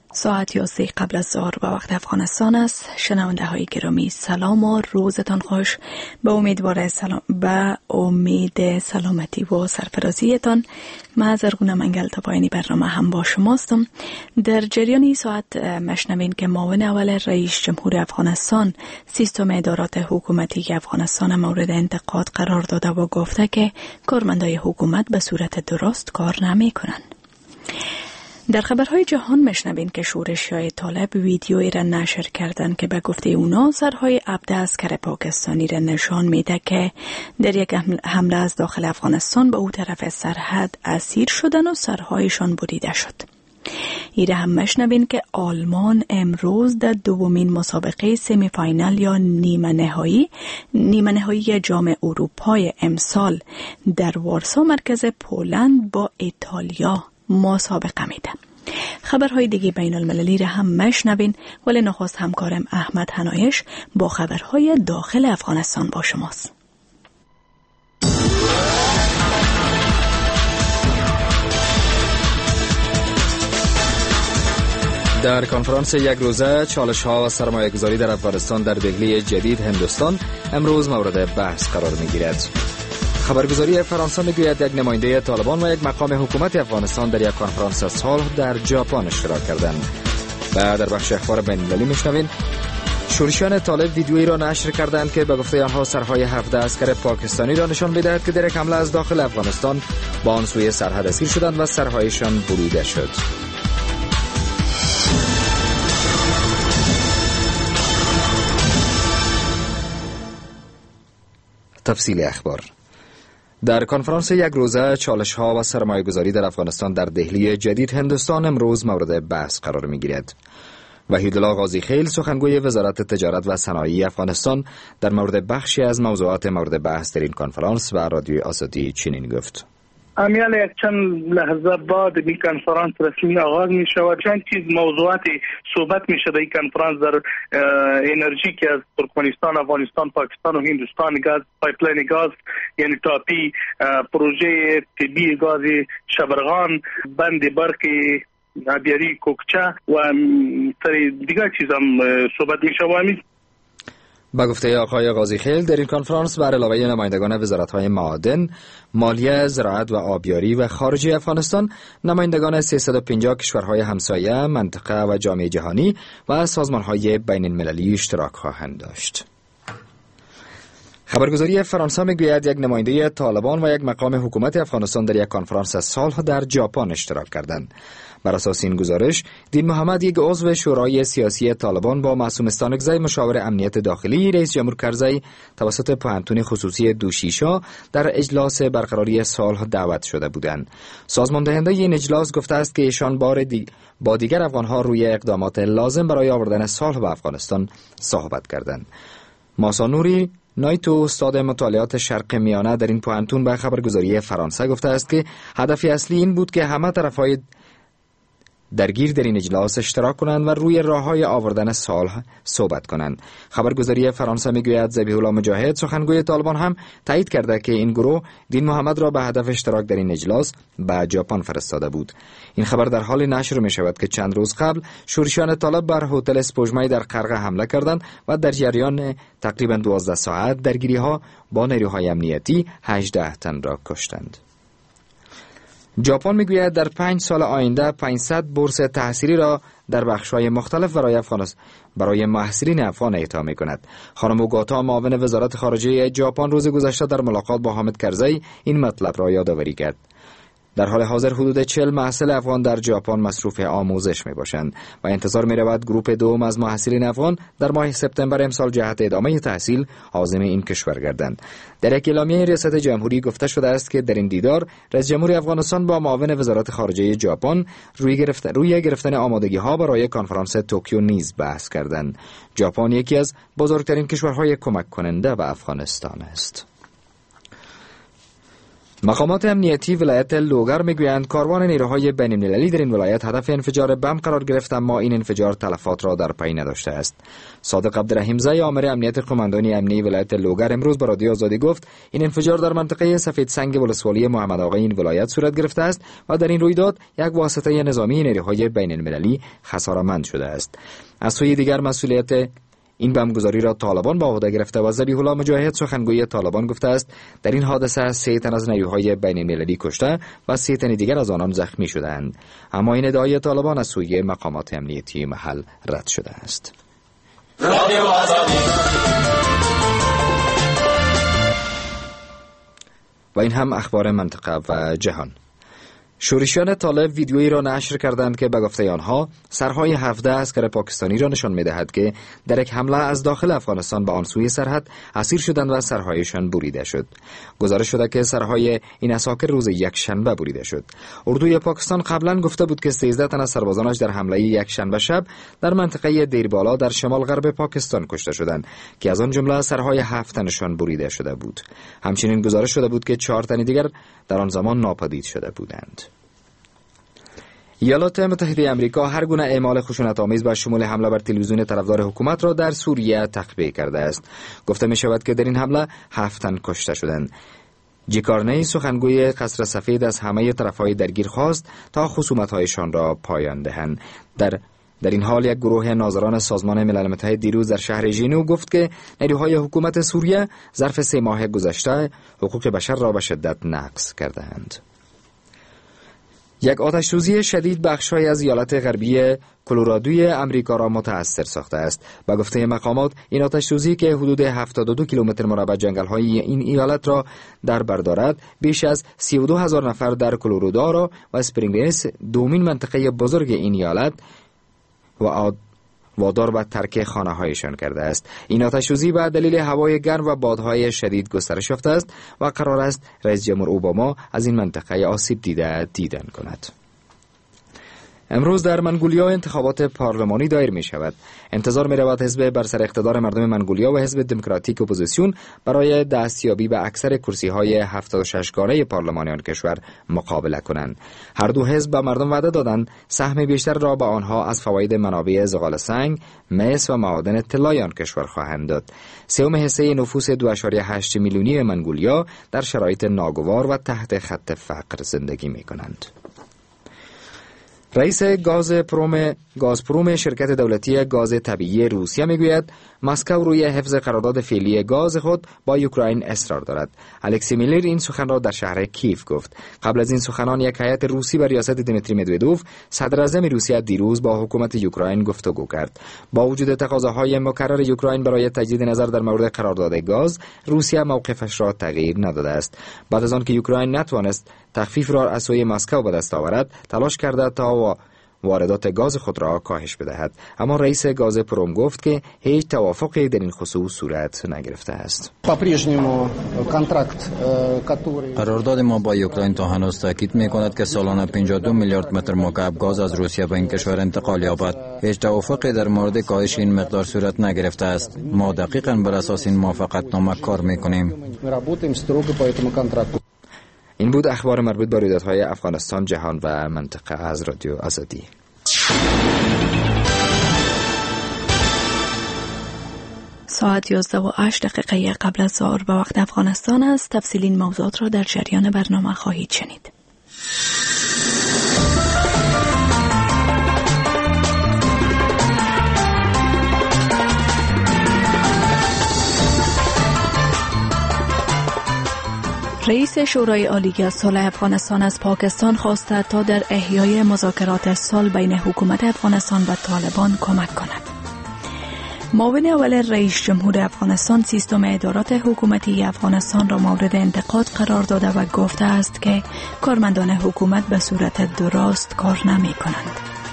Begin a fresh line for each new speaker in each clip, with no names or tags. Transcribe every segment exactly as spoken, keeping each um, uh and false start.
ساعت یازده قبل از ظهر به وقت افغانستان است. شنونده های گرامی سلام و روزتان خوش. به امیدوار سلام به امید سلامتی و سرفرازیتان. من زرغونه منگل تا پایانی برنامه هم با شماستم. در جریان این ساعت مشنوین که معاون اول رئیس جمهور افغانستان سیستم ادارات حکومتی افغانستان مورد انتقاد قرار داده و گفته که کارمندای حکومت به صورت درست کار نمی کنند. در خبرهای جهان مشنوین که شورشیای طالب ویدیویی را نشر کردند که به گفته اونا سرهای عبد اسکر پاکستانی را نشان میده که در یک حمله از داخل افغانستان به او طرف سرحد اسیر شدن و سرهایشان بریده شد. ایره هم مشنوین که آلمان امروز در دومین مسابقه سمی فاینال یا نیمه نهایی نیمه نهایی جام اروپای امسال در وارسا مرکز پولند با ایتالیا مسابقه میده. خبرهای دیگه بین المللی را هم مشنوین، ولی نخست همکارم احمد حنایش با خبرهای داخل افغانستان با شماست.
در کنفرانس یک روزه چالش‌ها و سرمایه‌گذاری در افغانستان در دهلی جدید هندوستان امروز مورد بحث قرار می‌گیرد. خبرگزاری فرانسه میگوید یک نماینده طالبان و یک مقام حکومت افغانستان در یک کنفرانس صلح در ژاپن اشتراک کردند. و در بخش اخبار بین‌المللی میشنوین شورشیان طالب ویدیویی را نشر کردند که به گفته آنها سرهای هفده اسکر پاکستانی را نشان می‌دهد که در یک حمله از داخل افغانستان با آن سوی سرحد اسیر شدند و سرهایشان بریده شد. تفصیل اخبار. در کنفرانس یک روزه چالش‌ها و سرمایه‌گذاری در افغانستان در دهلی جدید هندوستان امروز مورد بحث قرار می‌گیرد. وحیدالله قاضی خیل سخنگوی وزارت تجارت و صنایع افغانستان در مورد بخشی از موضوعات مورد بحث در این کنفرانس و رادیوی آزادی چنین گفت:
امیال یک چند لحظه بعد این کنفرانس رسمی آغاز می شود. چند چیز موضوعات صحبت می شده این کنفرانس در انرژی که از ترکمنستان، افغانستان، پاکستان و هندوستان گاز، پایپلاین گاز یعنی تاپی، پروژه طبی گاز شبرغان، بند برق آبیاری کوکچه و دیگر چیز هم صحبت می شود.
با گفته آقای قاضی خیل در این کنفرانس بر علاوه نمایندگان وزارت‌های معادن، مالیه، زراعت و آبیاری و خارجه افغانستان، نمایندگان سیصد و پنجاه کشورهای همسایه، منطقه و جامعه جهانی و سازمان‌های بین‌المللی اشتراک خواهند داشت. خبرگزاری فرانسه میگوید یک نماینده طالبان و یک مقام حکومت افغانستان در یک کنفرانس صلح در ژاپن اشتراک کردند. بر اساس این گزارش، دین محمد، یک عضو شورای سیاسی طالبان، با معصوم استانکزی، مشاور امنیت داخلی رئیس جمهور کرزی، توسط پوهنتون خصوصی دوشیشا در اجلاس برقراری صلح دعوت شده بودند. سازمان دهنده این اجلاس گفته است که ایشان بار دی... با دیگر افغان‌ها روی اقدامات لازم برای آوردن صلح به افغانستان صحبت کردند. ماسا نوری، نایت و استاد مطالعات شرق میانه در این پوهنتون به خبرگزاری فرانسه گفته است که هدف اصلی این بود که همه طرف‌های درگیر در این اجلاس اشتراک کنند و روی راه‌های آوردن صلح صحبت کنند. خبرگزاری فرانسه میگوید ذبیح الله مجاهد، سخنگوی طالبان، هم تایید کرده که این گروه دین محمد را به هدف اشتراک در این اجلاس به ژاپن فرستاده بود. این خبر در حال نشر می شود که چند روز قبل شورشیان طالب بر هتل اسپوژمای در قرقه حمله کردند و در جریان تقریباً دوازده ساعت درگیری‌ها با نیروهای امنیتی هجده تن را کشتند. ژاپن میگوید در پنج سال آینده پانصد بورس تحصیلی را در بخش‌های مختلف برای افغانستان برای محصلین افغان اعطا می‌کند. خانم اوگاتا، معاون وزارت خارجه ژاپن، روز گذشته در ملاقات با حامد کرزی این مطلب را یادآوری کرد. در حال حاضر حدود چهل محصل افغان در ژاپن مصروف آموزش میباشند و انتظار می‌رود گروپ دوم از محصلین افغان در ماه سپتامبر امسال جهت ادامه تحصیل عازم این کشور گردند. در یک اعلامیه ریاست جمهوری گفته شده است که در این دیدار رئیس جمهور افغانستان با معاون وزارت خارجه ژاپن روی گرفتن روی گرفتن آمادگی‌ها برای کنفرانس توکیو نیز بحث کردند. ژاپن یکی از بزرگترین کشورهای کمک کننده به افغانستان است. مقامات امنیتی ولایت لوگر میگویند کاروان نیروهای بین‌المللی در این ولایت هدف انفجار بم قرار گرفت، اما این انفجار تلفات را در پی نداشته است. صادق عبدالرحیم زی آمر امنیت قماندانی امنی ولایت لوگر امروز به رادیو آزادی گفت این انفجار در منطقه سفید سنگ ولسوالی محمد آقای این ولایت صورت گرفته است و در این رویداد یک واسطه نظامی نیروهای بین‌المللی خساره‌مند شده است. از سوی دیگر مسئولیت این بمبگذاری را طالبان به عهده گرفته و ذبیح الله مجاهد سخنگوی طالبان گفته است در این حادثه سه تن از نیروهای بین‌المللی کشته و سه تن دیگر از آنان زخمی شدند، اما این ادعای طالبان از سوی مقامات امنیتی محل رد شده است. و این هم اخبار منطقه و جهان. شورشیان طالب ویدیویی را نشر کردند که به گفته آنها سرهای هفده عسکر پاکستانی را نشان می‌دهد که در یک حمله از داخل افغانستان به آن سوی سرحد اسیر شدند و سرهایشان بریده شد. گزارش شده که سرهای این عساکر روز یک شنبه بریده شد. اردوی پاکستان قبلا گفته بود که سیزده تن از سربازانش در حمله یک شنبه شب در منطقه دیربالا در شمال غرب پاکستان کشته شدند که از آن جمله سرهای هفت تنشان بریده شده بود. همچنین گزارش شده بود که چهار تن دیگر در آن زمان ناپدید شده بودند. ایالات متحده آمریکا هر گونه اعمال خشونت‌آمیز با شمول حمله بر تلویزیون طرفدار حکومت را در سوریه تخلیه کرده است. گفته می شود که در این حمله هفت تن کشته شدند. جیکارنی سخنگوی قصر سفید از همه طرف‌های درگیر خواست تا خصومت‌هایشان را پایان دهند. در در این حال یک گروه ناظران سازمان ملل متحد دیروز در شهر ژنو گفت که نیروهای حکومت سوریه ظرف سه ماه گذشته حقوق بشر را به شدت نقض کرده‌اند. یک آتش‌سوزی شدید بخش‌های از ایالت غربی کلرادوی امریکا را متأثر ساخته است. به گفته مقامات این آتش‌سوزی که حدود هفتاد و دو کیلومتر مربع جنگل‌های این ایالت را در بر دارد، بیش از سی و دو هزار نفر در کلرادو را و اسپرینگز دومین منطقه بزرگ این ایالت و آد وادار به ترک خانه هایشان کرده است. این آتش‌سوزی به دلیل هوای گرم و بادهای شدید گسترش یافته است و قرار است رئیس جمهور اوباما از این منطقه آسیب دیده دیدن کند. امروز در منگولیا انتخابات پارلمانی دایر می شود. انتظار می رود حزب بر سر اقتدار مردم منگولیا و حزب دموکراتیک اپوزیسیون برای دستیابی به اکثر کرسی های هفتاد و شش گانه پارلمانی آن کشور مقابله کنند. هر دو حزب به مردم وعده دادند سهم بیشتر را به آنها از فواید منابع زغال سنگ، مس و معادن طلای آن کشور خواهند داد. سوم حصه نفوس دو ممیز هشت میلیونی منگولیا در شرایط ناگوار و تحت خط فقر زندگی می کنند. رئیس گازپروم گازپروم شرکت دولتی گاز طبیعی روسیه میگوید مسکو روی حفظ قرارداد فعلی گاز خود با اوکراین اصرار دارد. الکسی میلر این سخن را در شهر کیف گفت. قبل از این سخنان یک هیئت روسی به ریاست دیمیتری مدودوف صدر اعظم روسیه دیروز با حکومت اوکراین گفتگو کرد. با وجود تقاضاهای مکرر اوکراین برای تجدید نظر در مورد قرارداد گاز، روسیه موقفش را تغییر نداده است. بعد از آنکه اوکراین نتوانست تخفیف را از سوی مسکو به دست آورد، تلاش کرده تا واردات گاز خود را کاهش بدهد، اما رئیس گازپروم گفت که هیچ توافقی در این خصوص صورت نگرفته است.
قرارداد ما با اوکراین تا هنوز تاکید می‌کند که سالانه پنجاه و دو میلیارد متر مکعب گاز از روسیه به این کشور انتقال یابد. هیچ توافقی در مورد کاهش این مقدار صورت نگرفته است. ما دقیقاً بر اساس این موافقتنامه کار می‌کنیم.
این بود اخبار مربوط به رویدادهای افغانستان، جهان و منطقه از رادیو آزادی.
ساعت یازده و هشت دقیقه قبل از ظهر به وقت افغانستان است. تفصیل این موضوعات را در جریان برنامه خواهید شنید. رئیس شورای عالی از صلح افغانستان از پاکستان خواسته تا در احیای مذاکرات صلح بین حکومت افغانستان و طالبان کمک کند. معاون اول رئیس جمهور افغانستان سیستم ادارات حکومتی افغانستان را مورد انتقاد قرار داده و گفته است که کارمندان حکومت به صورت درست کار نمی کنند.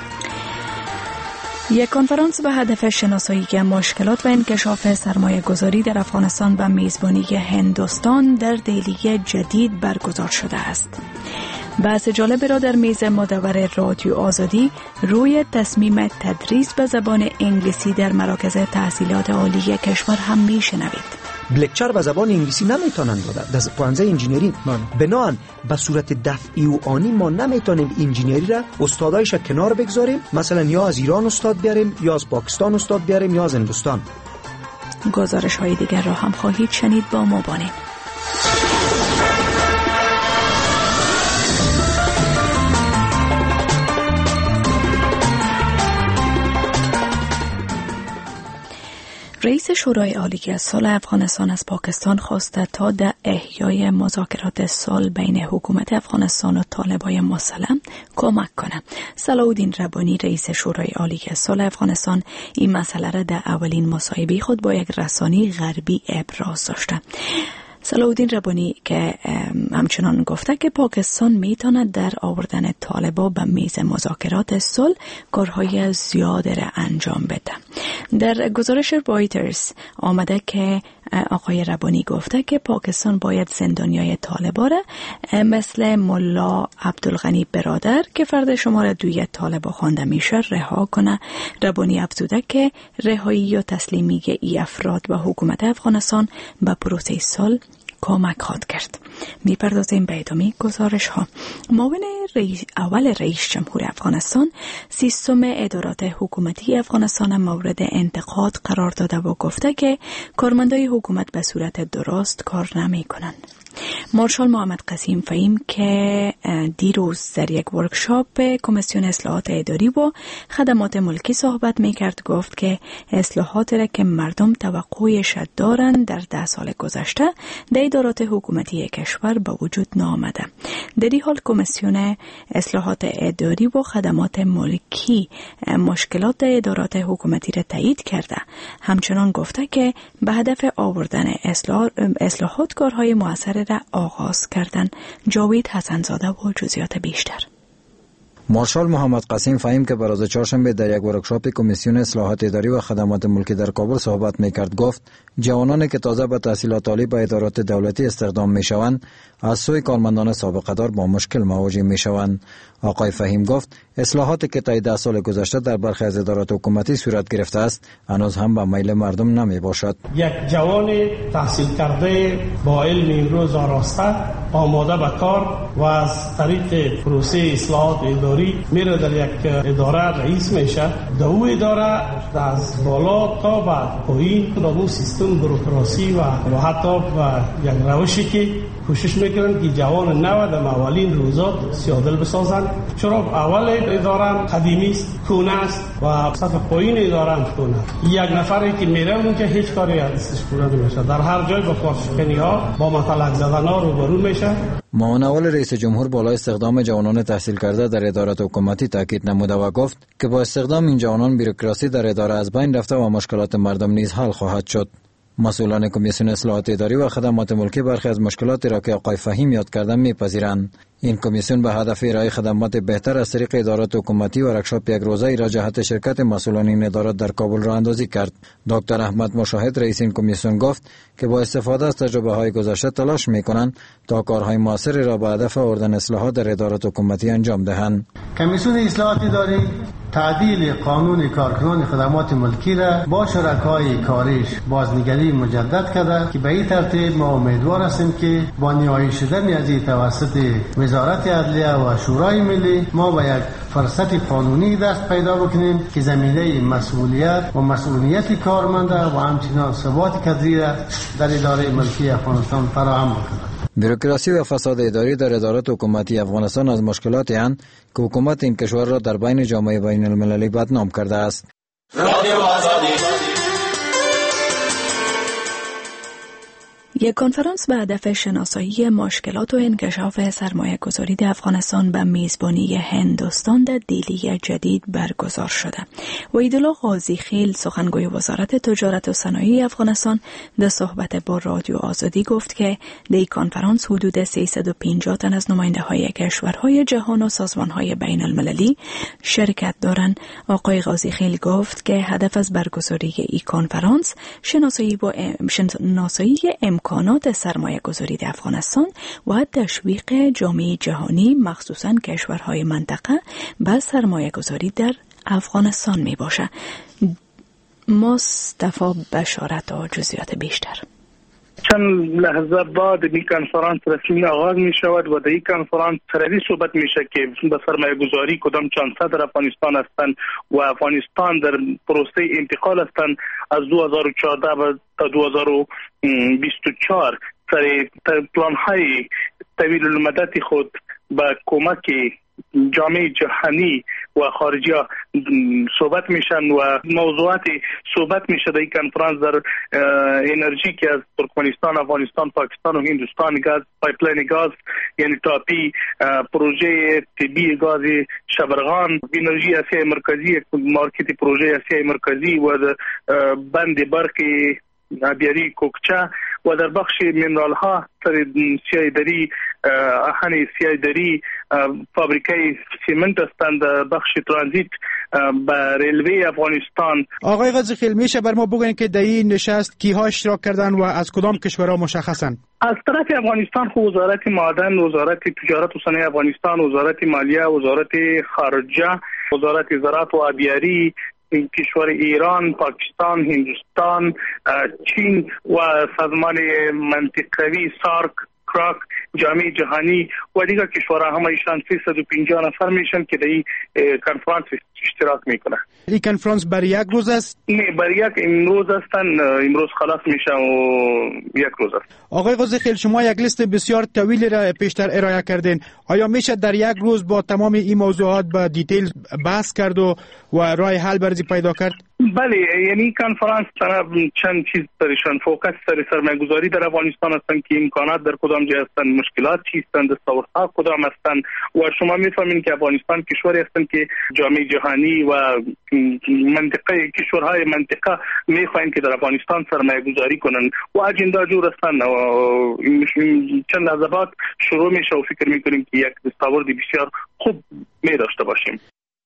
یک کنفرانس به هدف شناسایی مشکلات و انکشاف سرمایه گذاری در افغانستان به میزبانی هندوستان در دهلی جدید برگزار شده است. بحث جالب را در میز مدور رادیو آزادی روی تصمیم تدریس به زبان انگلیسی در مراکز تحصیلات عالی کشور هم میشنوید.
بلکچر به زبان انگلیسی نمیتونن دادن در پانزه انجینری. بنابراین به صورت دفعی و آنی ما نمیتونیم انجینری را استادایش کنار بگذاریم، مثلا یا از ایران استاد بیاریم یا از پاکستان استاد بیاریم یا از هندوستان.
گزارش های دیگر را هم خواهید شنید، با ما بانید. رئیس شورای عالی از صلح افغانستان از پاکستان خواسته تا در احیای مذاکرات صلح بین حکومت افغانستان و طالبان مسلح کمک کنه. صلاح الدین ربانی رئیس شورای عالی از صلح افغانستان این مسئله را در اولین مصاحبه خود با یک رسانه غربی ابراز داشته. صلاح الدین ربانی که همچنان گفته که پاکستان میتواند در آوردن طالبان به میز مذاکرات صلح کارهای زیاد را انجام بده. در گزارش رایترز آمده که آقای ربانی گفته که پاکستان باید زندانیای طالبان را مثل ملا عبدالغنی برادر که فرد شماره دوی طالبان خوانده میشه رها کنه. ربانی افزوده که رهایی و تسلیمی ای افراد به حکومت افغانستان به پروسه صلح کمک خواهد کرد. میپردازیم به ادامه گزارش ها. معاون رئیس اول رئیس جمهور افغانستان سیستم ادارات حکومتی افغانستان مورد انتقاد قرار داده و گفته که کارمندای حکومت به صورت درست کار نمی کنند. مارشال محمد قسیم فهیم که دیروز در یک ورکشاپ کمیسیون اصلاحات اداری و خدمات ملکی صحبت میکرد گفت که اصلاحات را که مردم توقعش دارند در ده سال گذشته در ادارات حکومتی کشور به وجود نآمده. در این حال کمیسیون اصلاحات اداری و خدمات ملکی مشکلات ادارات حکومتی را تایید کرده. همچنان گفته که به هدف آوردن اصلاح اصلاحات کارهای مؤثر را آغاز کردن. جاوید حسنزاده و جزئیات بیشتر.
مارشال محمد قسیم فهیم که بر روز چهارشنبه در یک ورکشاپ کمیسیون اصلاحات اداری و خدمات ملکی در کابل صحبت میکرد گفت جوانانی که تازه به تحصیلات عالی به ادارات دولتی استخدام میشوند از سوی کارمندان سابقه دار با مشکل مواجه میشوند. آقای فهیم گفت اصلاحاتی که طی ده سال گذشته در برخی از ادارات حکومتی صورت گرفته است هنوز هم به میل مردم نمی باشد.
یک جوان تحصیل کرده با علم امروز آراسته آماده به کار و از طریق پروسه اصلاحات اداری میره در یک اداره رئیس میشه. در او اداره از بالا تا بعد پایین در اون سیستم بروکراسی و حتی یک روشی که کوشش میکنن که جوان نو در اولین روزات سیادل بسازن، چرا اول اداره قدیمی است، کهنه است و سطح پایین اداره هم کهنه. یک نفری که میره اون که هیچ کاری ازش پورا نمیشه، در هر جای با کارشکنی ها با مطلق زدن ها روبرو میشه.
معاون اول رئیس جمهور بالا استخدام جوانان تحصیل کرده در ادارات حکومتی تاکید نموده و گفت که با استخدام این جوانان بیروکراسی در اداره از بین رفته و مشکلات مردم نیز حل خواهد شد. مسئولان کمیسیون اصلاحات اداری و خدمات ملکی برخی از مشکلاتی را که آقای فهیم یاد کردن میپذیرند. این کمیسیون به هدف ارائه خدمات بهتر از طریق ادارات حکومتی ورکشاپ یک روزه ای را جهت شرکت مسئولان این ادارات در کابل راه اندازی کرد. دکتر احمد مشاهد رئیس این کمیسیون گفت که با استفاده از تجربه های گذشته تلاش میکنند تا کارهای موثری را به هدف آوردن اصلاحات در ادارات حکومتی انجام دهند.
کمیسیون اصلاحات اداری تعدیل قانون کارکنان خدمات ملکی را با شرکای کاریش بازنگری مجدد کرده که به این ترتیب ما امیدوار هستیم که با نهایی شدن از این توسط وزارت عدلیه و شورای ملی ما با یک فرصت قانونی دست پیدا بکنیم که زمینه مسئولیت و مسئولیت کارمنده و همچنین ثبات کادری را در اداره ملکی افغانستان فراهم بکنه.
بیروکراسی و فساد اداری در ادارات حکومتی افغانستان از مشکلاتی اند که حکومت این کشور را در بین جامعه بین المللی بدنام کرده است.
یک کنفرانس به هدف شناسایی مشکلات و انکشاف سرمایه گذاری در افغانستان به میزبانی هندوستان در دیلی جدید برگزار شده. وحیدالله قاضی خیل سخنگوی وزارت تجارت و صنایع افغانستان در صحبت با رادیو آزادی گفت که در این کنفرانس حدود سیصد و پنجاه تن از نماینده های کشورهای جهان و سازمان های بین المللی شرکت دارند. آقای قاضی خیل گفت که هدف از برگزاری این کنفرانس شناسایی و شناسایی امکانات سرمایه گذاری در افغانستان و تشویق جامعه جهانی مخصوصاً کشورهای منطقه به سرمایه گذاری در افغانستان می باشه. مصطفی بشارت و جزئیات بیشتر.
چند لحظه بعد این کنفرانس رسمی آغاز می شود و در این کنفرانس سری صحبت می شود که به سرمایه گذاری کدام چانسه در افغانستان هستند و افغانستان در پروسه انتقال هستند از دو هزار و چهارده تا دو هزار و بیست و چهار سر پلان های طویل المدت خود به کمک جامعه جهانی و خارجی ها صحبت میشن و موضوعات صحبت میشه در این کنفرانس در انرژی که از ترکمنستان، افغانستان، پاکستان و هندوستان گاز، پایپلاین گاز یعنی تاپی، پروژه طبی گاز شبرغان، انرژی آسیای مرکزی، مارکت پروژه آسیای مرکزی و بند برق آبیاری کوکچه و در بخش منرال ها سر سیایدری، اهن سیایدری، فابریکای سیمنت هستند، بخش ترانزیت به ریلوی افغانستان.
آقای غازی خیل میشه بر ما بگن که در این نشست کیها اشتراک کردن و از کدام کشورها مشخصن؟
از طرف افغانستان خو وزارت معدن، وزارت تجارت و صنایع افغانستان، وزارت مالیه، وزارت خارجه، وزارت زراعت و آبیاری، کشور ایران، پاکستان، هندوستان، چین و سازمان منطقوی سارک، کراک، جامعه جهانی و دیگر کشورها هم ایشان سیصد و پنجاه نفر میشن که در این کنفرانس اشتراک میکنه.
این کنفرانس برای یک روز است؟
نه، برای یک امروز هستن، امروز خلاص میشه و یک روز است.
آقای غازی خیل، شما یک لیست بسیار طویلی را پیشتر ارائه کردین. آیا میشه در یک روز با تمام این موضوعات با دیتیل بحث کرد و و راه حل برای پیدا کرد؟
بله، یعنی کنفرانس چند چیز درشان فوکس سر سرمایه گذاری در افغانستان هستند که امکانات در کدام جای هستند، مشکلات چیستند، دستاوردها کدام هستند و شما میفهمین که افغانستان کشوری هستند که جامعه جهانی و منطقه کشورهای منطقه میخواهند که در افغانستان سرمایه گذاری کنند و اجندا جور هستند و چند لحظه بعد شروع میشه و فکر میکنیم که یک دستاورد بسیار خوب می داشته باشیم.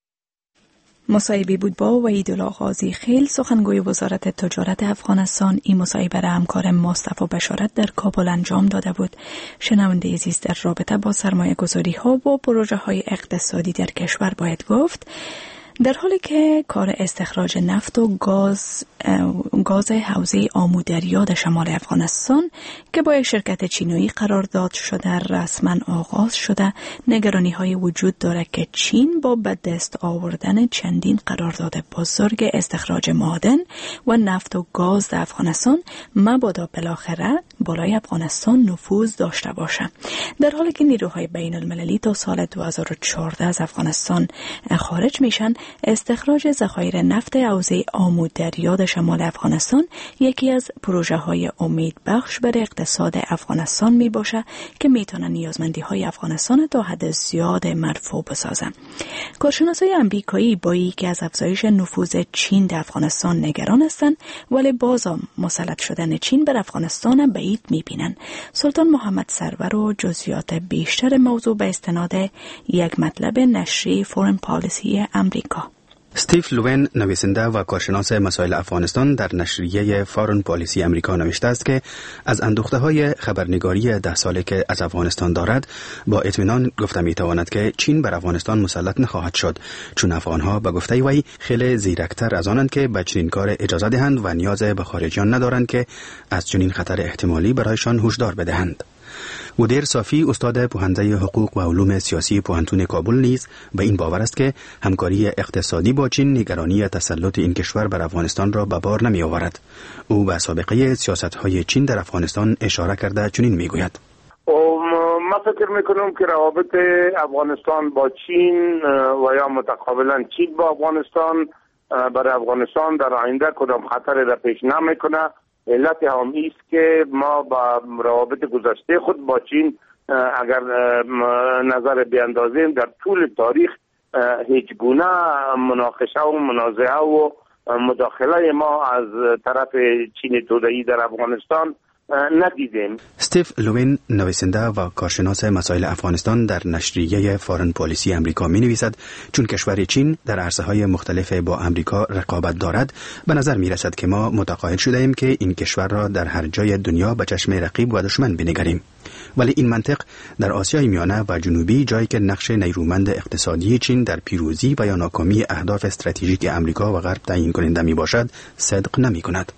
مصاحبه بود با وحیدالله غازی خیل، سخنگوی وزارت تجارت افغانستان. این مصاحبه را همکار مصطفی بشارت در کابل انجام داده بود. شنونده عزیز، در رابطه با سرمایه گذاری ها و پروژه های اقتصادی در کشور باید گفت در حالی که کار استخراج نفت و گاز گاز حوزه آمو دریا در شمال افغانستان که با یک شرکت چینی قرارداد شده رسما آغاز شده، نگرانی های وجود دارد که چین با به دست آوردن چندین قرارداد بزرگ استخراج معادن و نفت و گاز در افغانستان مبادا بالاخره بالای افغانستان نفوذ داشته باشد. در حالی که نیروهای بین المللی تا سال دو هزار و چهارده از افغانستان خارج میشن، استخراج ذخایر نفت حوزه آمو دریا در شمال افغانستان یکی از پروژه های امید بخش بر اقتصاد افغانستان می باشه که می تونه نیازمندی های افغانستان تا حد زیاد مرفوع بسازه. کارشناسای آمریکایی با اینکه از افزایش نفوذ چین در افغانستان نگران هستند، ولی بازم مسلط شدن چین بر افغانستان بعید می بینن. سلطان محمد سرور و جزئیات بیشتر موضوع به استناد یک مطلب نشریه فورن پالیسی آمریکا.
استیو لوین، نویسنده و کارشناس مسائل افغانستان، در نشریه فارن پالیسی امریکا نوشته است که از اندوخته‌های خبرنگاری ده ساله که از افغانستان دارد با اطمینان گفته می‌تواند که چین بر افغانستان مسلط نخواهد شد، چون افغان‌ها به گفته وی خیلی زیرکتر از آنند که به چنین کار اجازه دهند و نیاز به خارجیان ندارند که از چنین خطر احتمالی برایشان هشدار بدهند. ودیر صافی، استاد پوهنده حقوق و علوم سیاسی پوهنتون کابل، نیز به این باور است که همکاری اقتصادی با چین نگرانی تسلط این کشور بر افغانستان را به بار نمی آورد. او به سابقه سیاست‌های چین در افغانستان اشاره کرده چنین میگوید:
ما فکر میکنم که روابط افغانستان با چین و یا متقابلا چین با افغانستان برای افغانستان در آینده کدام خطر را پیش نمیکنه. علت هم است که ما با روابط گذشته خود با چین اگر نظر بیاندازیم در طول تاریخ هیچ گونه مناقشه و منازعه و مداخله ما از طرف چین توده‌ای در افغانستان ندیدیم.
استیو لوین، نویسنده و کارشناس مسائل افغانستان، در نشریه فارن پالیسی امریکا می نویسد چون کشور چین در عرصه‌های مختلف با امریکا رقابت دارد، به نظر می رسد که ما متقاعد شده ایم که این کشور را در هر جای دنیا به چشم رقیب و دشمن بنگریم. ولی این منطق در آسیای میانه و جنوبی، جایی که نقش نیرومند اقتصادی چین در پیروزی و یا ناکامی اهداف استراتژیک امریکا و غرب تعیین کننده می باشد، صدق نمی کند.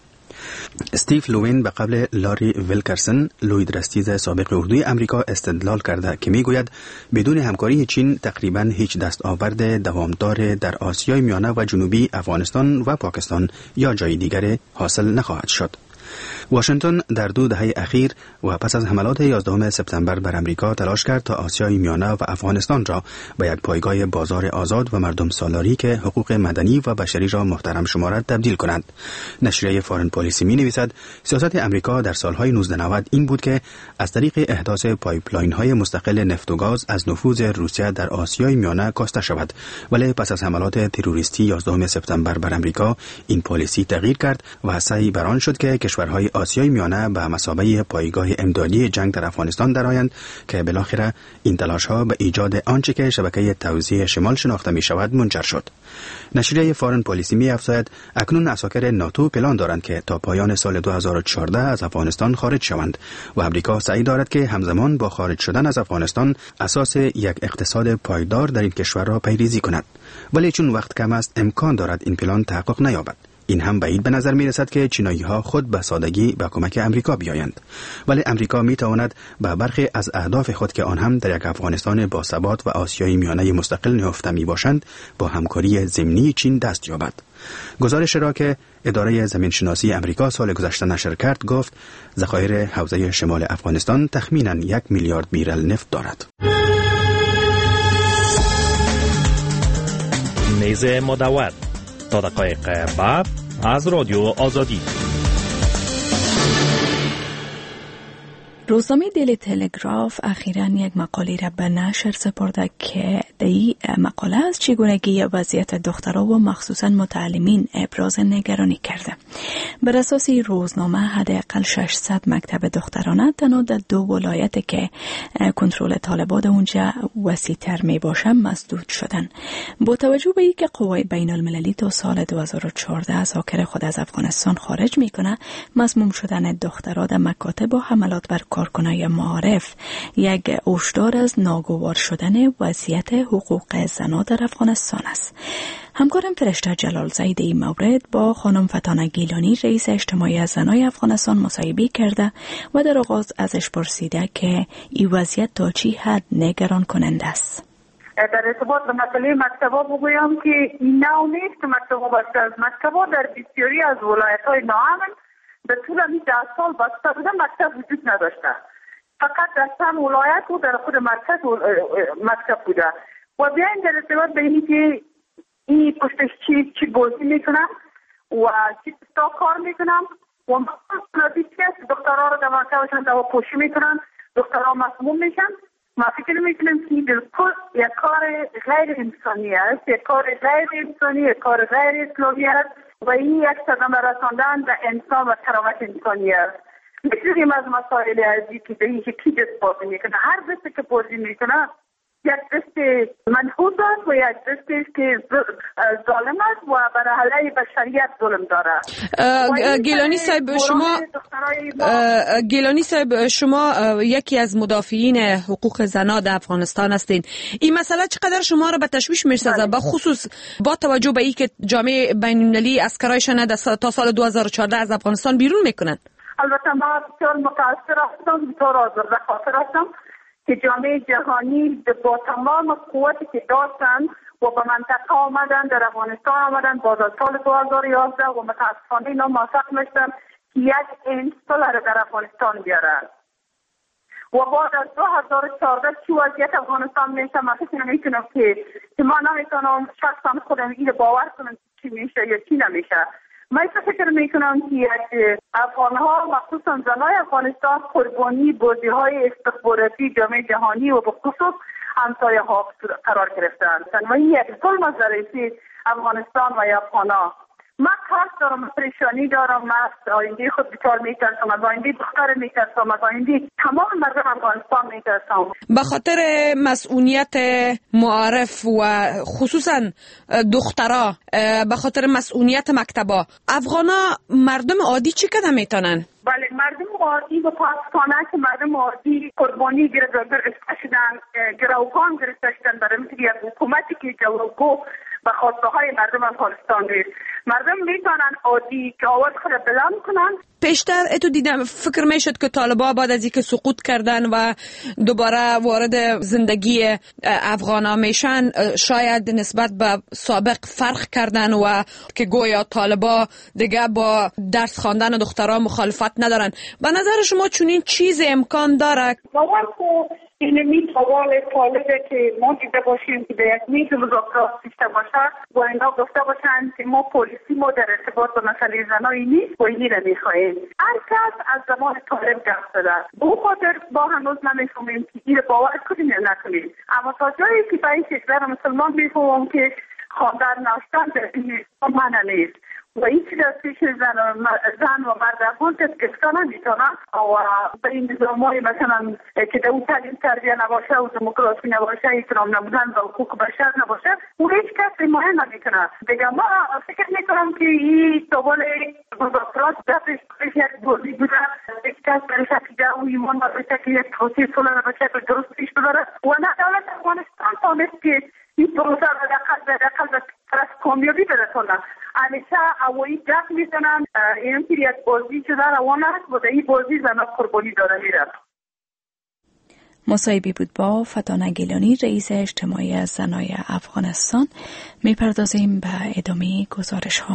استیو لوین به قبل لاری ویلکرسن لوید رستیز سابق اردوی امریکا استدلال کرده که میگوید بدون همکاری چین تقریبا هیچ دستاورد دوامدار در آسیای میانه و جنوبی، افغانستان و پاکستان یا جای دیگر حاصل نخواهد شد. واشنگتن در دو دهه اخیر و پس از حملات یازدهم سپتامبر بر امریکا تلاش کرد تا آسیای میانه و افغانستان را به یک پایگاه بازار آزاد و مردم سالاری که حقوق مدنی و بشری را محترم شمارد تبدیل کند. نشریه فارن پالیسی می نویسد سیاست امریکا در سالهای نوزده نود این بود که از طریق احداث پایپلاین های مستقل نفت و گاز از نفوذ روسیه در آسیای میانه کاسته شود، ولی پس از حملات تروریستی یازدهم سپتامبر بر امریکا این پالیسی تغییر کرد و سعی بر آن شد که کشورهای آسیای میانه به مثابه پایگاه امدادی جنگ در افغانستان درآیند که بالاخره این تلاش‌ها به ایجاد آنچه که شبکه توزیع شمال شناخته می شود منجر شد. نشریه فارن پالیسی می افزاید اکنون عساکر ناتو پلان دارند که تا پایان سال دو هزار و چهارده از افغانستان خارج شوند و امریکا سعی دارد که همزمان با خارج شدن از افغانستان اساس یک اقتصاد پایدار در این کشور را پیریزی کند، ولی چون وقت کم است امکان دارد این پلان تحقق نیابد. این هم بعید به نظر می رسد که چینایی ها خود به سادگی به کمک امریکا بیایند، ولی امریکا می تواند به برخی از اهداف خود که آن هم در یک افغانستان با ثبات و آسیای میانه مستقل نهفته می باشند با همکاری ضمنی چین دست یابد. گزارش را که اداره زمینشناسی امریکا سال گذشته نشر کرد گفت ذخایر حوزه شمال افغانستان تخمینا یک میلیارد بیرل نفت دارد.
میز مدور تا دقایق بعد از رادیو آزادی.
روزنامه دیلی تلگراف اخیراً یک مقاله را به نشر سپرده که در این مقاله از چگونگی وضعیت دخترها و مخصوصاً متعلمین ابراز نگرانی کرده. بر اساس این روزنامه حداقل ششصد مکتب دخترانه تنها در دو ولایت که کنترل طالبان اونجا وسیع‌تر می باشه مسدود شدن. با توجه به اینکه قوای بین المللی تا سال دو هزار و چهارده عساکر خود از افغانستان خارج میکنه، مسموم شدن دخترها در مکاتب و حملات بر کارکنای معارف یک هشدار از ناگوار شدن وضعیت حقوق زنان در افغانستان است. همکارم فرشته جلالزاده این مورد با خانم فتانه گیلانی رئیس اجتماعی از زنای افغانستان مصاحبه کرده و در آغاز ازش پرسیده که این وضعیت تا چی حد نگران کننده است.
در ارتباط به مسئله مکتب‌ها بگویم که این نوع نیست که مکتب‌ها بسته از مکتب‌ها در بسیاری از ولایت‌های ناامن به طول این ده سال بسته بوده، مکتب وجود نداشته. فقط در چند ولایت و در خود مرکز مکتب بوده. و بیاین در ارتباط به اینی که این پشتش چی چی بازی میکنم و چی تا کار میکنم و مقصدی که دخترها رو در مکتبشان دوا پوشی میکنن، دخترها مسموم میشن. ما فکر میکنم که بالکل یک کار غیر انسانی است، یک کار غیر انسانی، یک کار غیر اسلامی است و این یک صدمه رساندن به انسان و کرامت انسانی است. میتونیم از مسائل ارزی که به این که کی دست بازی میکنه، هر دستی که بازی میکنه یک دست منحوس است و یک دست است که ظالم است و برای علیه بشریت ظلم داره.
گیلانی صاحب شما گیلانی صاحب شما یکی از مدافعین حقوق زنان در افغانستان هستین. این مسئله چقدر شما را به تشویش می‌سازه، به خصوص با توجه به اینکه جامعه بین‌المللی عسکرایشان تا سال دو هزار و چهارده از افغانستان بیرون میکنن؟
البته ما بسیار متاسف هستم، بسیار آزرده خاطر هستم که جامعه جهانی با تمام قوتی که داشتن و به منطقه آمدن، در افغانستان آمدن باز از سال دو هزار و یازده و متاسفانه اینا موفق نشدن که یک انچ را در افغانستان بیارن. و بعد از دو هزار و چهارده چی وضعیت افغانستان میشه، من فکر نمیکنم که که ما نمیتونم شخصا خودم این باور کنم چی میشه یا چی نمیشه. من فکر میکنم که یک افغانها مخصوصا زنای افغانستان قربانی بازی های استخباراتی جامعه جهانی و به خصوص همسایه ها قرار گرفتند و این یک ظلم از رئیس افغانستان و افغانها. من کار دارم، پریشانی دارم، من آینده خود بکار میترسم، از آینده دختر میترسم، از آینده تمام مردم افغانستان میترسم.
به خاطر مسئولیت معارف و خصوصا دخترها، به خاطر مسئولیت مکتبا، افغانا مردم عادی چی کده میتونن؟
بله، مردم عادی و پاسخانه که مردم عادی قربانی گرفته شدن، گروگان گرفته شدن برای یک حکومتی که جوابگو و خواسته های مردم افغانستان دید. مردم میتونن عادی که آواز خود بلند کنن.
پیشتر اتو دیدم فکر میشد که طالبا بعد از اینکه سقوط کردن و دوباره وارد زندگی افغانا میشن شاید نسبت به سابق فرق کردن و که گویا طالبا دیگه با درس خواندن دخترها مخالفت ندارن. به نظر شما چنین چیز امکان داره؟
باور کو این می سوال طالبه که ما دیده باشیم که به یک میز مذاکرات داشته باشه و اینا گفته باشن که ما پلیسی ما در ارتباط با مسئله زنایی نیست و اینی را میخواهیم. هر کس از زمان طالب گفت داده. به خاطر با هنوز نمیفهمیم که این باور کنیم یا نکنیم. اما تا جایی که به این کشور مسلمان میفهمم که خواندن نوشتن در این معنی نیست. و این چیز از پیش زن و, زن و مرد افغان کسکا نمیتونن و به این نظامای مثلا که در اون تعلیم تربیه نباشه و دموکراسی نباشه احترام نمودن و حقوق بشر نباشه و هیچ کس حمایت نمیکنه. دیگه ما فکر میکنم که این دوبال مذاکرات دفعش یک بازی بوده. هیچ کس برای شکیده و ایمان باشه که یک توصیه صلح به شکل درست پیش ببره و نه دولت افغانستان فهمید که این پروسه را دقل به دقل به طرف کامیابی برسونه. همیشه اوایی دست میزنن این که یک بازی شده روان است و در این بازی زنها قربانی داره میرن.
مصاحبه بود با فتانه گیلانی رئیس اجتماعی زنای افغانستان. میپردازیم به ادامه گزارش ها.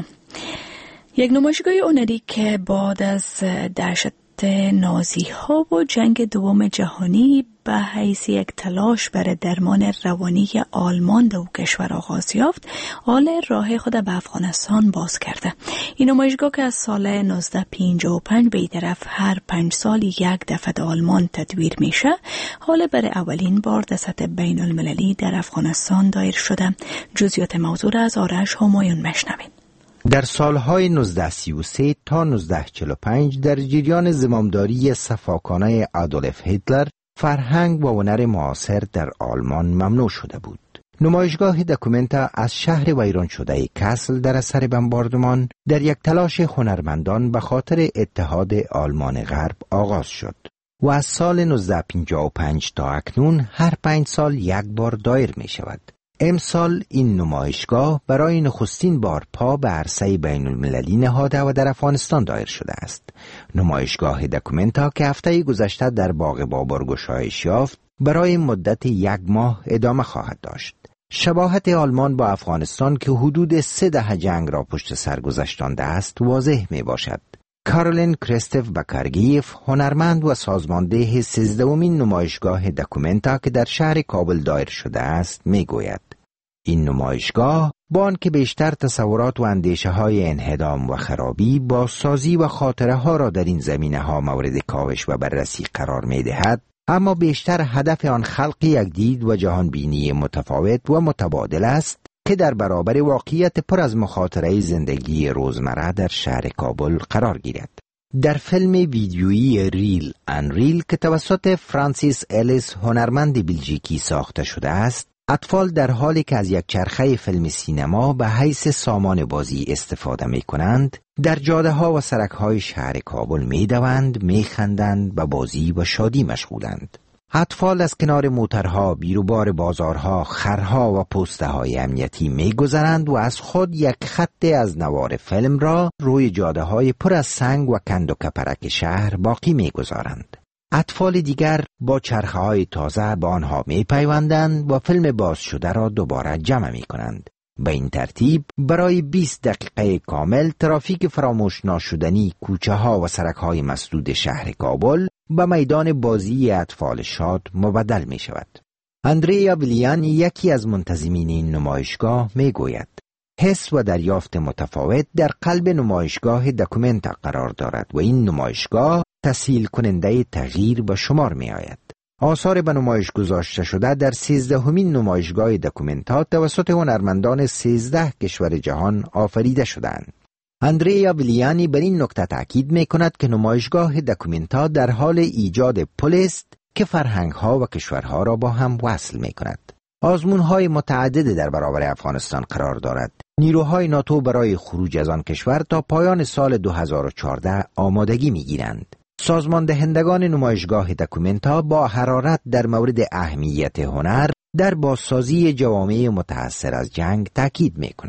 یک نمایشگاه هنری که بعد از دهشت نازی ها و جنگ دوم جهانی به حیث یک تلاش برای درمان روانی آلمان در کشور آغاز یافت، حال راه خود به افغانستان باز کرده. این نمایشگاه که از سال نوزده پنجاه و پنج به طرف هر پنج سال یک دفعه در آلمان تدویر میشه، حال برای اولین بار در سطح بین المللی در افغانستان دایر شده. جزئیات موضوع را از آرش همایون مشنوید.
در سالهای نوزده سی و سه تا نوزده چهل و پنج در جریان زمامداری صفاکانه آدولف هیتلر، فرهنگ و هنر معاصر در آلمان ممنوع شده بود. نمایشگاه داکومنتا از شهر ویران شده کاسل در اثر بمباردمان در یک تلاش هنرمندان به خاطر اتحاد آلمان غرب آغاز شد و از سال نوزده پنجاه و پنج تا اکنون هر پنج سال یک بار دایر می شود. امسال این نمایشگاه برای نخستین بار پا به عرصه بین المللی نهاده و در افغانستان دایر شده است. نمایشگاه داکومنتا که هفته گذشته در باغ بابر گشایش یافت، برای مدت یک ماه ادامه خواهد داشت. شباهت آلمان با افغانستان که حدود سه دهه جنگ را پشت سر گذاشتانده است واضح می باشد. کارولین کریستف بکارگیف، هنرمند و سازمانده سیزدهمین نمایشگاه داکومنتا که در شهر کابل دایر شده است، می گوید این نمایشگاه با آنکه بیشتر تصورات و اندیشه های انهدام و خرابی، بازسازی و خاطره ها را در این زمینه ها مورد کاوش و بررسی قرار می دهد، اما بیشتر هدف آن خلق یک دید و جهان بینی متفاوت و متبادل است که در برابر واقعیت پر از مخاطره زندگی روزمره در شهر کابل قرار گیرد. در فیلم ویدیویی ریل انریل که توسط فرانسیس الیس هنرمند بلژیکی ساخته شده است، اطفال در حالی که از یک چرخه فیلم سینما به حیث سامان بازی استفاده می کنند، در جاده ها و سرک های شهر کابل می دوند، می خندند، به بازی و شادی مشغولند. اطفال از کنار موترها، بیروبار بازارها، خرها و پسته های امنیتی می گذرند و از خود یک خط از نوار فیلم را روی جاده های پر از سنگ و کند و کپرک شهر باقی می گذارند. اطفال دیگر با چرخه های تازه به آنها می پیوندند و فیلم باز شده را دوباره جمع می کنند. به این ترتیب برای بیست دقیقه کامل ترافیک فراموش ناشدنی کوچه ها و سرک های مسدود شهر کابل به میدان بازی اطفال شاد مبدل می شود. اندریا ویلیانی، یکی از منتظمین این نمایشگاه، می گوید حس و دریافت متفاوت در قلب نمایشگاه داکومنتا قرار دارد و این نمایشگاه تسهیل کننده تغییر به شمار می آید. آثار به نمایش گذاشته شده در سیزدهمین نمایشگاه داکومنتا توسط هنرمندان سیزده کشور جهان آفریده شدند. اندریا ویلیانی بر این نکته تاکید می کند که نمایشگاه داکومنتا در حال ایجاد پل است که فرهنگ‌ها و کشورها را با هم وصل می کند. آزمون‌های متعدد در برابر افغانستان قرار دارد. نیروهای ناتو برای خروج از آن کشور تا پایان سال دو هزار و چهارده آمادگی می‌گیرند. سازمان دهندگان نمایشگاه داکومنتا با حرارت در مورد اهمیت هنر در بازسازی جوامع متأثر از جنگ تاکید می‌کنند.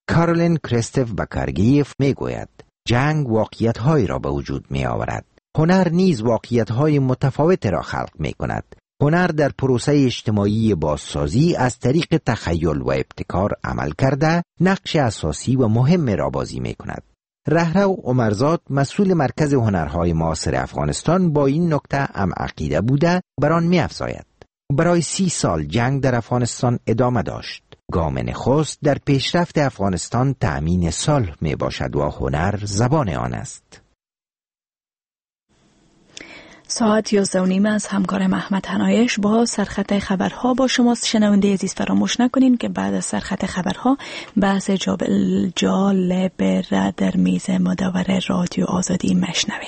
کارولین کریستف بکارگیف می گوید جنگ واقعیت‌هایی را به وجود می آورد. هنر نیز واقعیت‌های متفاوت را خلق می کند. هنر در پروسه اجتماعی بازسازی از طریق تخیل و ابتکار عمل کرده نقش اساسی و مهم را بازی می کند. رهرو عمرزاد مسئول مرکز هنرهای معاصر افغانستان با این نکته هم عقیده بوده بر آن می افزاید. برای سی سال جنگ در افغانستان ادامه داشت. گام نخست در پیشرفت افغانستان تأمین صلح می باشد و هنر زبان آن است.
ساعت یازده و نیم از همکارم احمد حنایش با سرخط خبرها با شماست. شنونده عزیز فراموش نکنین که بعد از سرخط خبرها بحث جالب را در میز مدور رادیو آزادی مشنوین.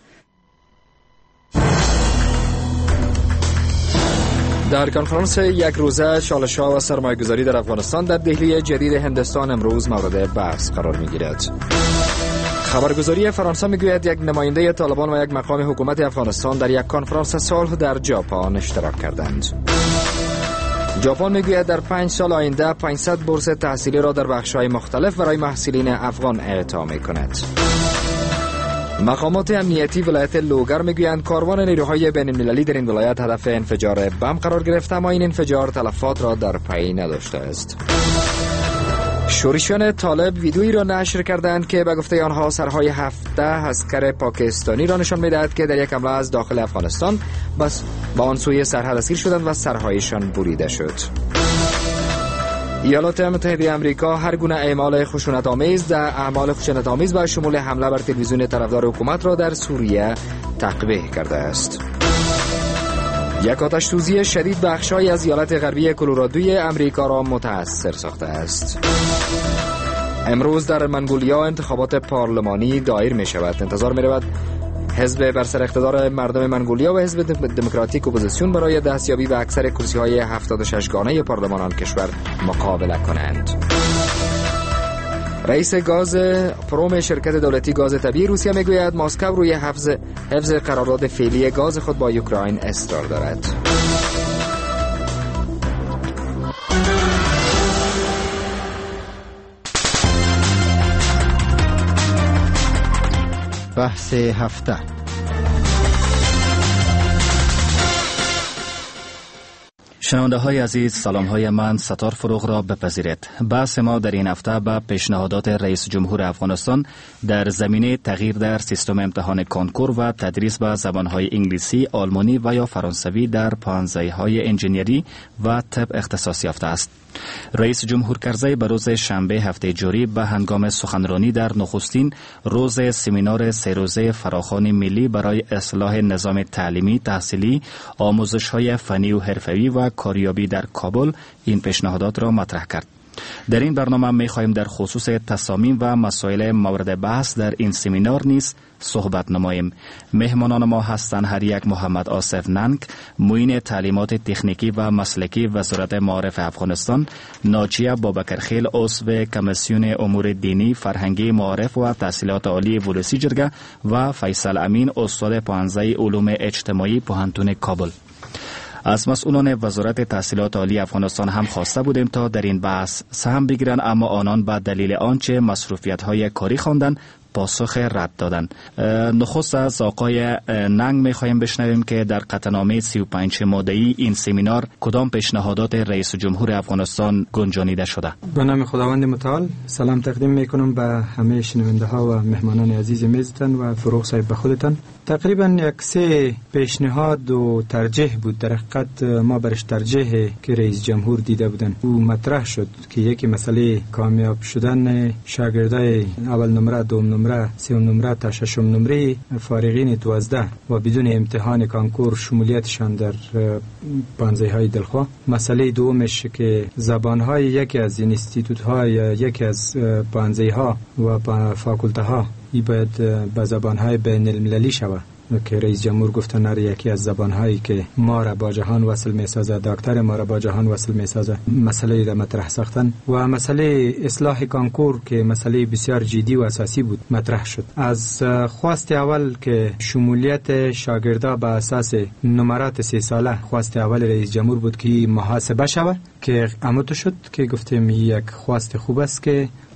در کنفرانس یک روزه چالش‌ها و سرمایه‌گذاری در افغانستان در دهلی جدید هندستان امروز مورد بحث قرار می‌گیرد. خبرگزاری فرانسه میگوید یک نماینده طالبان و یک مقام حکومت افغانستان در یک کنفرانس صلح در ژاپن اشتراک کردند. ژاپن میگوید در پنج سال آینده پانصد بورس تحصیلی را در بخش‌های مختلف برای محصلین افغان اعطا می‌کند. مقامات امنیتی ولایت لوگر میگویند کاروان نیروهای بین المللی در این ولایت هدف انفجار بم قرار گرفت، اما این انفجار تلفات را در پی نداشته است. شورشیان طالب ویدیویی را نشر کردند که به گفته آنها سرهای هفده عسکر پاکستانی را نشان می‌دهد که در یک حمله از داخل افغانستان بس با آن سوی سرحد اسیر شدند و سرهایشان بریده شد. ایالات متحده آمریکا هر گونه اعمال خشونت‌آمیز در اعمال خشونت‌آمیز با شمول حمله بر تلویزیون طرفدار حکومت را در سوریه تقبیح کرده است. یک آتش سوزی شدید بخش‌هایی از ایالت غربی کلرادوی آمریکا را متاثر ساخته است. امروز در منگولیا انتخابات پارلمانی دایر می شود. انتظار می رود حزب بر سر اقتدار مردم منگولیا و حزب دموکراتیک اپوزیسیون برای دستیابی به اکثر کرسی‌های هفتاد و شش گانه پارلمان آن کشور مقابله کنند. رئیس گاز پروم شرکت دولتی گاز طبیعی روسیه میگوید مسکو روی حفظ حفظ قرارداد فعلی گاز خود با اوکراین اصرار دارد.
بحث هفته.
شنونده های عزیز، سلام های من ستار فروغ را بپذیرید. بحث ما در این هفته به پیشنهادات رئیس جمهور افغانستان در زمینه تغییر در سیستم امتحان کنکور و تدریس به زبان های انگلیسی، آلمانی و یا فرانسوی در پانزده های انجینیری و طب اختصاص یافته است. رئیس جمهور کرزی به روز شنبه هفته جاری به هنگام سخنرانی در نخستین روز سمینار سه روزه فراخوان ملی برای اصلاح نظام تعلیمی، تحصیلی، آموزش‌های فنی و حرفه‌ای و کاریابی در کابل این پیشنهادات را مطرح کرد. در این برنامه می خواهیم در خصوص تصامیم و مسائل مورد بحث در این سمینار نیز صحبت نماییم. مهمانان ما هستند هر یک محمد آصف ننگ، معین تعلیمات تکنیکی و مسلکی وزارت معارف افغانستان، ناجیه بابکرخیل عضو کمیسیون امور دینی، فرهنگی، معارف و تحصیلات عالی ولسی جرگه و فیصل امین استاد پانزده علوم اجتماعی پوهنتون کابل. از مسئولان وزارت تحصیلات عالی افغانستان هم خواسته بودیم تا در این بحث سهم بگیرند، اما آنان به دلیل آنچه مصروفیت‌های کاری خواندند پاسخ رد دادند. نخست از آقای ننگ می‌خواهیم بشنویم که در قطعنامه سی و پنج ماده‌ای این سمینار کدام پیشنهادات رئیس جمهور افغانستان گنجانیده شده؟
به نام خداوند متعال سلام تقدیم می‌کنم به همه شنونده‌ها و مهمانان عزیز میزتان و فروغ صاحب به خودتان. تقریبا یک سه پیشنهاد و ترجیح بود. در حقیقت ما برش ترجیح که رئیس جمهور دیده بودن او مطرح شد که یکی مسئله کامیاب شدن شاگردای اول نمره، دوم نمره، سوم نمره تا ششم نمره فارغین دوازده و بدون امتحان کنکور شمولیتشان در پانزده های دلخواه. مسئله دومش که زبانهای یکی از اینستیتوت ها یا یکی از پانزده ها و فاکولته ها ای باید به زبانهای بین المللی شود که رئیس جمهور گفته نره یکی از زبانهایی که ما را با جهان وصل می سازه، دکتر ما را با جهان وصل می سازه. مسئله را مطرح ساختن و مسئله اصلاح کنکور که مسئله بسیار جدی و اساسی بود مطرح شد. از خواست اول که شمولیت شاگردا به اساس نمرات سه ساله، خواست اول رئیس جمهور بود که محاسبه شود که عموت شد که گفتیم یک خواست خوب است که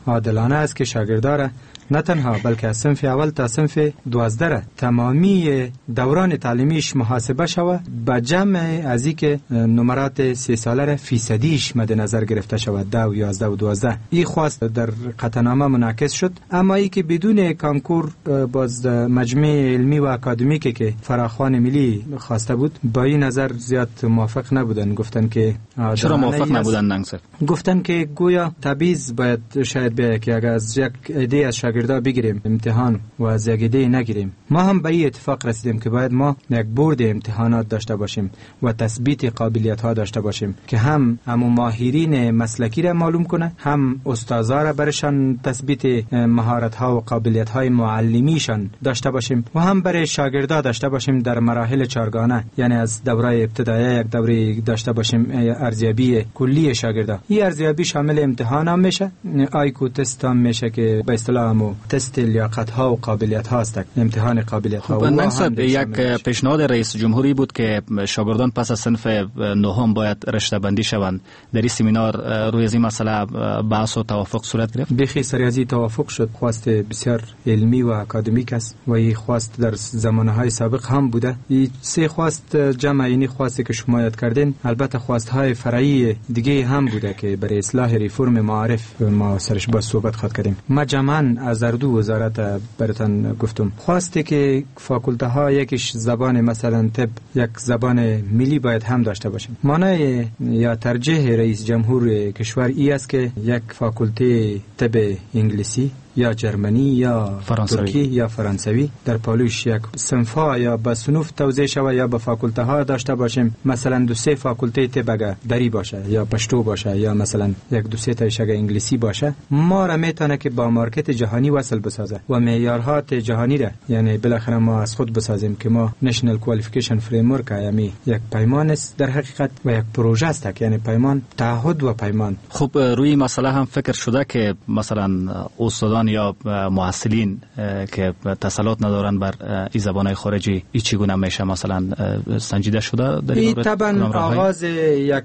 عادلانه است که شاگردان نه تنها بلکه از صنف اول تا صنف دوازده را تمامی دوران تعلیمیش محاسبه شود با جمع از اینکه نمرات سه ساله را فیصدیش مد نظر گرفته شود ده و یازده و دوازده. این خواست در قطعنامه منعکس شد، اما ای که بدون کانکور باز مجمع علمی و اکادمیکی که فراخوان ملی خواسته بود با این نظر زیاد موافق نبودن. گفتن که
چرا موافق نبودن ننگسر؟
گفتن که گویا تبعیض باید شاید بیاید که اگر از یک ایده از شاگردا بگیریم امتحان و از یک ایده نگیریم. ما هم به این اتفاق رسیدیم که باید ما یک بورد امتحانات داشته باشیم و تثبیت قابلیت ها داشته باشیم که هم هم ماهرین مسلکی را معلوم کنه، هم استادا را برشان تثبیت مهارت ها و قابلیت های معلمیشان داشته باشیم و هم برای شاگردا داشته باشیم در مراحل چهارگانه، یعنی از دوره ابتدایی یک دوره داشته باشیم ارزیابی کلی شاگردا. این ارزیابی شامل امتحان هم میشه، آیکو تست هم میشه که به اصطلاح تست لیاقت ها و قابلیت ها است، امتحان قابلیت ها.
خب ننگسب یک پیشنهاد رئیس جمهوری بود که شاگردان پس از صنف نهم باید رشته بندی شوند. در این سمینار روی این مسئله بحث و توافق صورت گرفت.
بخی سریازی توافق شد. خواست بسیار علمی و اکادمیک است و این خواست در زمانهای سابق هم بوده. این سه خواست جمع اینی خواستی که شما یاد کردین، البته خواست های فرعی دیگه هم بوده که برای اصلاح ریفرم معارف ما سرش با صحبت خواهد کردیم. ما جمعاً از دو وزارت براتون گفتم خواسته که فاکولته ها یکیش زبان مثلا طب یک زبان ملی باید هم داشته باشه. معنی یا ترجیح رئیس جمهور کشور ای است که یک فاکولته طب انگلیسی یا جرمنی یا ترکی یا فرانسوی در پالوش یک صنفا یا به صنوف توزیع شود یا به فاکولته ها داشته باشیم. مثلا دو سه فاکولته طب دری باشه یا پشتو باشه یا مثلا یک دو سه تایش انگلیسی باشه، ما را میتونه که با مارکت جهانی وصل بسازه و معیارات جهانی را یعنی بالاخره ما از خود بسازیم که ما نشنال کوالیفیکیشن فریم ورک یعنی یک پیمان است در حقیقت و یک پروژه است، یعنی پیمان تعهد و پیمان.
خب روی مسئله هم فکر شده که مثلا استادان یا محصلین که تسلط ندارن بر این زبان‌های خارجی ای چگونه میشه مثلا سنجیده شده در این مورد؟
طبعا آغاز یک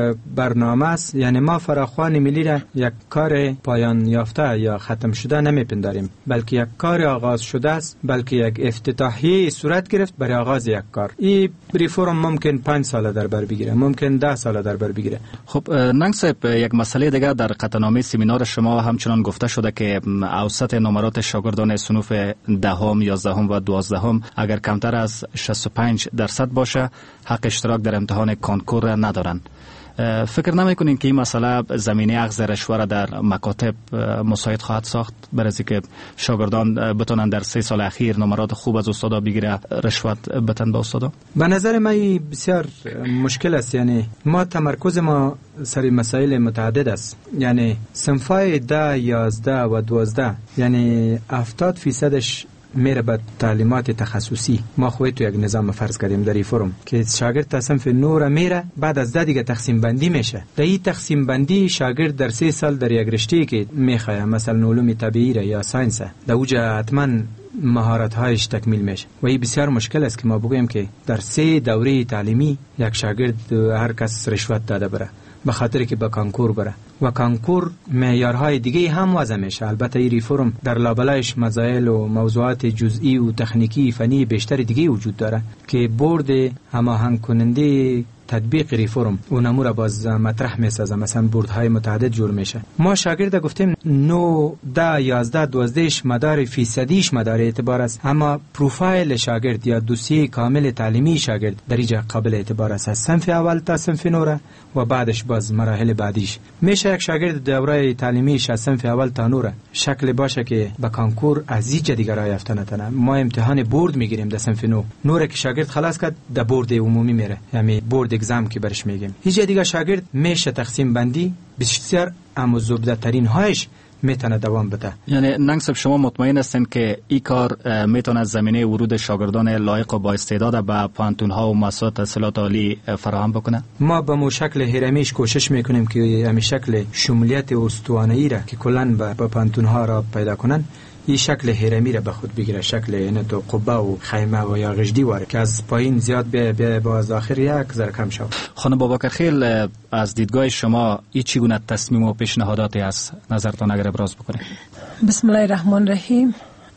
برنامه است، یعنی ما فراخوان ملی را یک کار پایان یافته یا ختم شده نمیپنداریم، بلکه یک کار آغاز شده است، بلکه یک افتتاحیه صورت گرفت برای آغاز یک کار. این ریفرم ممکن پنج سال در بر بگیره، ممکن ده سال در بر بگیره.
خب ننگسب یک مسئله دیگه در قطعنامه سمینار شما همچنان گفته شده که اوسط نمرات شاگردان صنوف دهم، یازدهم و دوازدهم اگر کمتر از شصت و پنج درصد باشه حق اشتراک در امتحان کانکور را ندارن. فکر نمی‌کنین که این مسئله زمینه اخذ رشوه در مکاتب مساعد خواهد ساخت برای اینکه شاگردان بتونن در سه سال اخیر نمرات خوب از استادا بگیره رشوت بتن به استادا؟
به نظر من بسیار مشکل است. یعنی ما تمرکز ما سر مسائل متعدد است، یعنی صنفای ده، یازده و دوازده یعنی هفتاد فیصدش میره به تعلیمات تخصصی. ما خوی تو یک نظام فرض کردیم در این فرم که شاگرد تا صنف نور میره، بعد از ده دیگه تقسیم بندی میشه. در این تقسیم بندی شاگرد در سه سال در یک رشته که میخواه مثلا علوم طبیعی یا ساینس در اوجا حتما مهارت هایش تکمیل میشه و این بسیار مشکل است که ما بگویم که در سه دوره تعلیمی یک شاگرد هر کس رشوت داده بره به خاطر که به کانکور بره و کانکور معیارهای دیگه هم وضع میشه. البته این ریفرم در لابلایش مسائل و موضوعات جزئی و تکنیکی فنی بیشتر دیگه وجود داره که بورد هماهنگ کننده تطبیق ریفرم اون امور باز مطرح میسازه، مثلا بوردهای متعدد جور میشه. ما شاگرد گفتیم نو ده یازده دوازدهش مدار فیصدیش مدار اعتبار است، اما پروفایل شاگرد یا دوسیه کامل تعلیمی شاگرد در اینجا قابل اعتبار است، از صنف اول تا صنف نوره و بعدش باز مراحل بعدیش. میشه یک شاگرد دوره تعلیمیش از صنف اول تا نوره شکل باشه که به کانکور از اینجا دیگه راه یافته نتونه. ما امتحان بورد میگیریم در صنف نو، نوره که شاگرد خلاص کرد در بورد عمومی میره، یعنی بورد اگزم که برش میگیم. هیچ دیگه شاگرد میشه تقسیم بندی بسیار اما زبده ترین هایش میتونه دوام بده.
یعنی ننگسب شما مطمئن هستین که این کار میتونه زمینه ورود شاگردان لایق و با استعداد به پانتون ها و مؤسسات تحصیلات عالی فراهم بکنه؟
ما به مو شکل هرمیش کوشش میکنیم که همین شکل شمولیت استوانه‌ای را که کلا به پانتون ها را پیدا کنن این شکل هرمی را به خود بگیره، شکل اینه تو قبه و خیمه و یا غجدی واره که از پایین زیاد به به باز آخر یک ذره کم شود.
خانم بابکرخیل، از دیدگاه شما این چگونه تصمیم و پیشنهاداتی از نظرتان اگر ابراز بکنید.
بسم الله الرحمن الرحیم.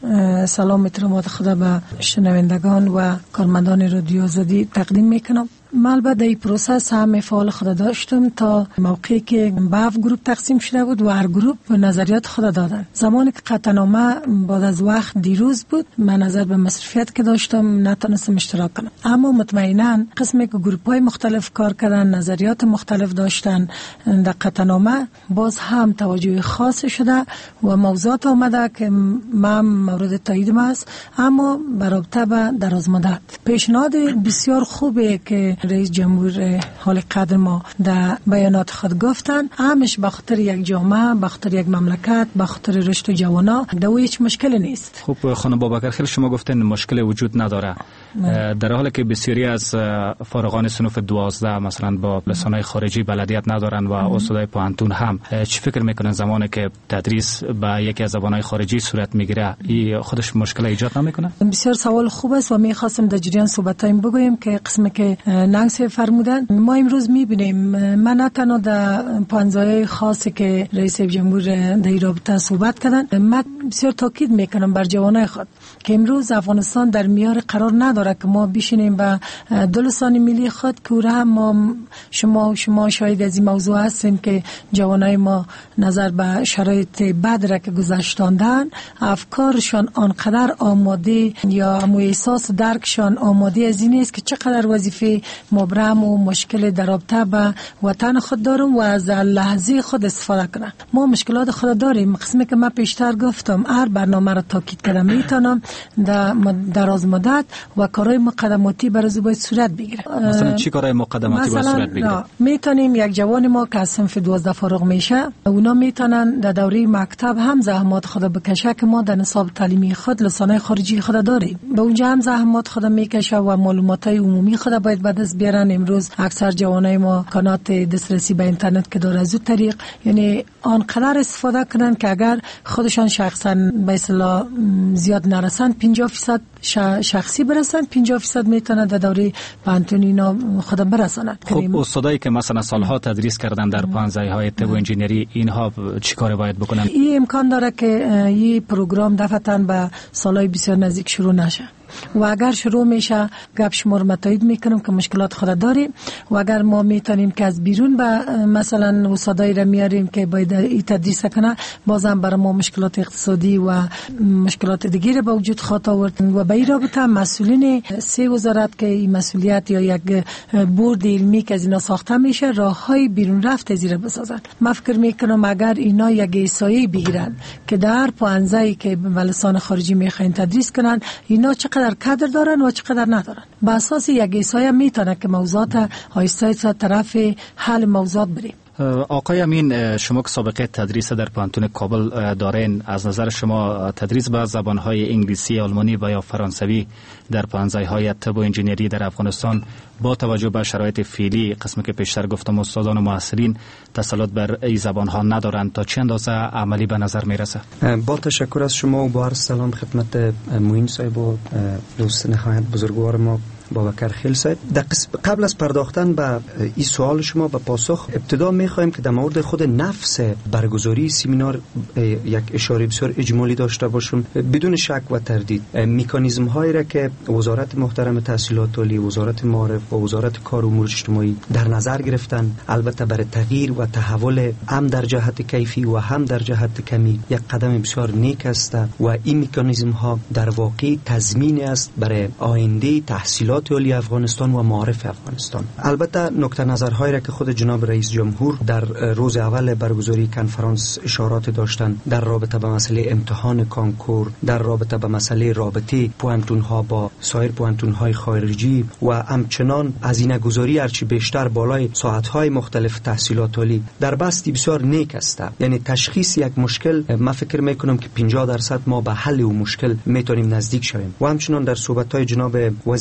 سلام احترامات خدا به شنوندگان و کارمندان رادیو آزادی تقدیم میکنم. من البته این پروسس هم فعال خود داشتم تا موقعی که به هفت گروه تقسیم شده بود و هر گروه نظریات خود دادن. زمانی که قطعنامه بعد از وقت دیروز بود، من نظر به مصرفیت که داشتم نتونستم اشتراک کنم، اما مطمئنا قسمی که گروه های مختلف کار کردن، نظریات مختلف داشتن در قطعنامه، باز هم توجه خاص شده و موضوعات آمده که من مورد تایید است، اما برابطه به دراز مدت. پیشنهاد بسیار خوبه که رئیس جمهور حال قدر ما در بیانات خود گفتن، همش به خاطر یک جامعه، به خاطر یک مملکت، به خاطر رشد جوانا، دو هیچ مشکلی نیست.
خب خانم بابکر، خیلی شما گفتین مشکل وجود نداره، نه. در حالی که بسیاری از فارغان صنف دوازده مثلا با لسانهای خارجی بلدیت ندارن و استادای پوهنتون هم، چی فکر میکنن زمانی که تدریس به یکی از زبانهای خارجی صورت میگیره این خودش مشکل ایجاد نمیکنه؟
بسیار سوال خوب است و میخواستم در جریان صحبتایم بگویم که قسمی که نانسی فرمودن، ما امروز میبینیم، من نه تنها در پانزای خاصی که رئیس جمهور در این رابطه صحبت کردن، من بسیار تاکید میکنم بر جوانای خود که امروز افغانستان در میار قرار نداره که ما بشینیم به دو لسان ملی خود که هم ما شما شما شاهد از این موضوع هستیم که جوانای ما نظر به شرایط بد را که گذشتاندن، افکارشان آنقدر آماده یا همو احساس درکشان آماده از این است که چقدر وظیفه مبرم و مشکل در رابطه به وطن خود دارم و از لحظه خود استفاده کنم. ما مشکلات خود داریم. قسمی که من پیشتر گفتم هر برنامه را تاکید کردم میتونم در دراز مدت و کارهای مقدماتی برای باید صورت بگیره.
مثلا چی کارهای مقدماتی باید صورت بگیره؟
میتونیم یک جوان ما که از صنف دوازده فارغ میشه، اونا میتونن در دوره مکتب هم زحمات خود بکشه که ما در نصاب تعلیمی خود لسانهای خارجی خود داریم، به اونجا هم زحمات خود میکشه و معلوماتای عمومی خود باید بعد از بیارن. امروز اکثر جوانای ما کانات دسترسی به اینترنت که داره از اون طریق، یعنی آنقدر استفاده کنن که اگر خودشان شخصا به اصطلاح زیاد نرسن، پنجاه فیصد شخصی برسن، پنجاه فیصد میتونن در دوره پانتون اینا خودم برسنن.
خب استادایی که مثلا سالها تدریس کردن در پانزایهای طب و انجینری، اینها چی کار باید بکنن؟
این امکان داره که این پروگرام دفعتاً به سالهای بسیار نزدیک شروع نشه و اگر شروع میشه گپ شمار متایید میکنم که مشکلات خود داریم و اگر ما میتونیم که از بیرون به مثلا استادایی را میاریم که باید این تدریس کنه، بازم برای ما مشکلات اقتصادی و مشکلات دیگه به وجود خواهد آورد و به این رابطه مسئولین سه وزارت که این مسئولیت یا یک بورد علمی که از اینا ساخته میشه راههای بیرون رفت زیر بسازن. من فکر میکنم اگر اینا یک ایسایی بگیرن که در پانزایی که به لسان خارجی میخواین تدریس کنن، اینا چقدر کادر دارن و چقدر ندارن، به اساس یک ایسایی میتونه که موضوعات آیسته طرف حل موضوعات بریم.
آقای امین، شما که سابقه تدریس در پانتون کابل دارین، از نظر شما تدریس به زبانهای انگلیسی، آلمانی و یا فرانسوی در پانزایهای طب و انجینری در افغانستان با توجه به شرایط فعلی، قسمی که پیشتر گفتم استادان و محصلین تسلط بر این زبانها ندارند، تا چه اندازه عملی به نظر میرسه؟
با تشکر از شما و با عرض سلام خدمت معین صاحب و دوست نهایت بزرگوار ما بابکر خیل صاحب. قبل از پرداختن به این سوال شما به پاسخ، ابتدا میخوایم که در مورد خود نفس برگزاری سمینار یک اشاره بسیار اجمالی داشته باشم. بدون شک و تردید مکانیزم هایی را که وزارت محترم تحصیلات عالی، وزارت معارف و وزارت کار و امور اجتماعی در نظر گرفتن، البته برای تغییر و تحول هم در جهت کیفی و هم در جهت کمی یک قدم بسیار نیک است و این مکانیزم ها در واقع تضمین است برای آینده تحصیلات عالی افغانستان و معارف افغانستان. البته نکته نظرهایی را که خود جناب رئیس جمهور در روز اول برگزاری کنفرانس اشارات داشتن در رابطه با مسئله امتحان کانکور، در رابطه با مسئله رابطه پوانتون ها با سایر پوانتون های خارجی و همچنان هزینه گذاری هرچی بیشتر بالای ساعت های مختلف تحصیلات عالی در بستی بسیار نیک است. یعنی تشخیص یک مشکل، من فکر میکنم که پنجاه درصد ما به حل اون مشکل میتونیم نزدیک شویم. و همچنان در صحبت های جناب وزیر صاحب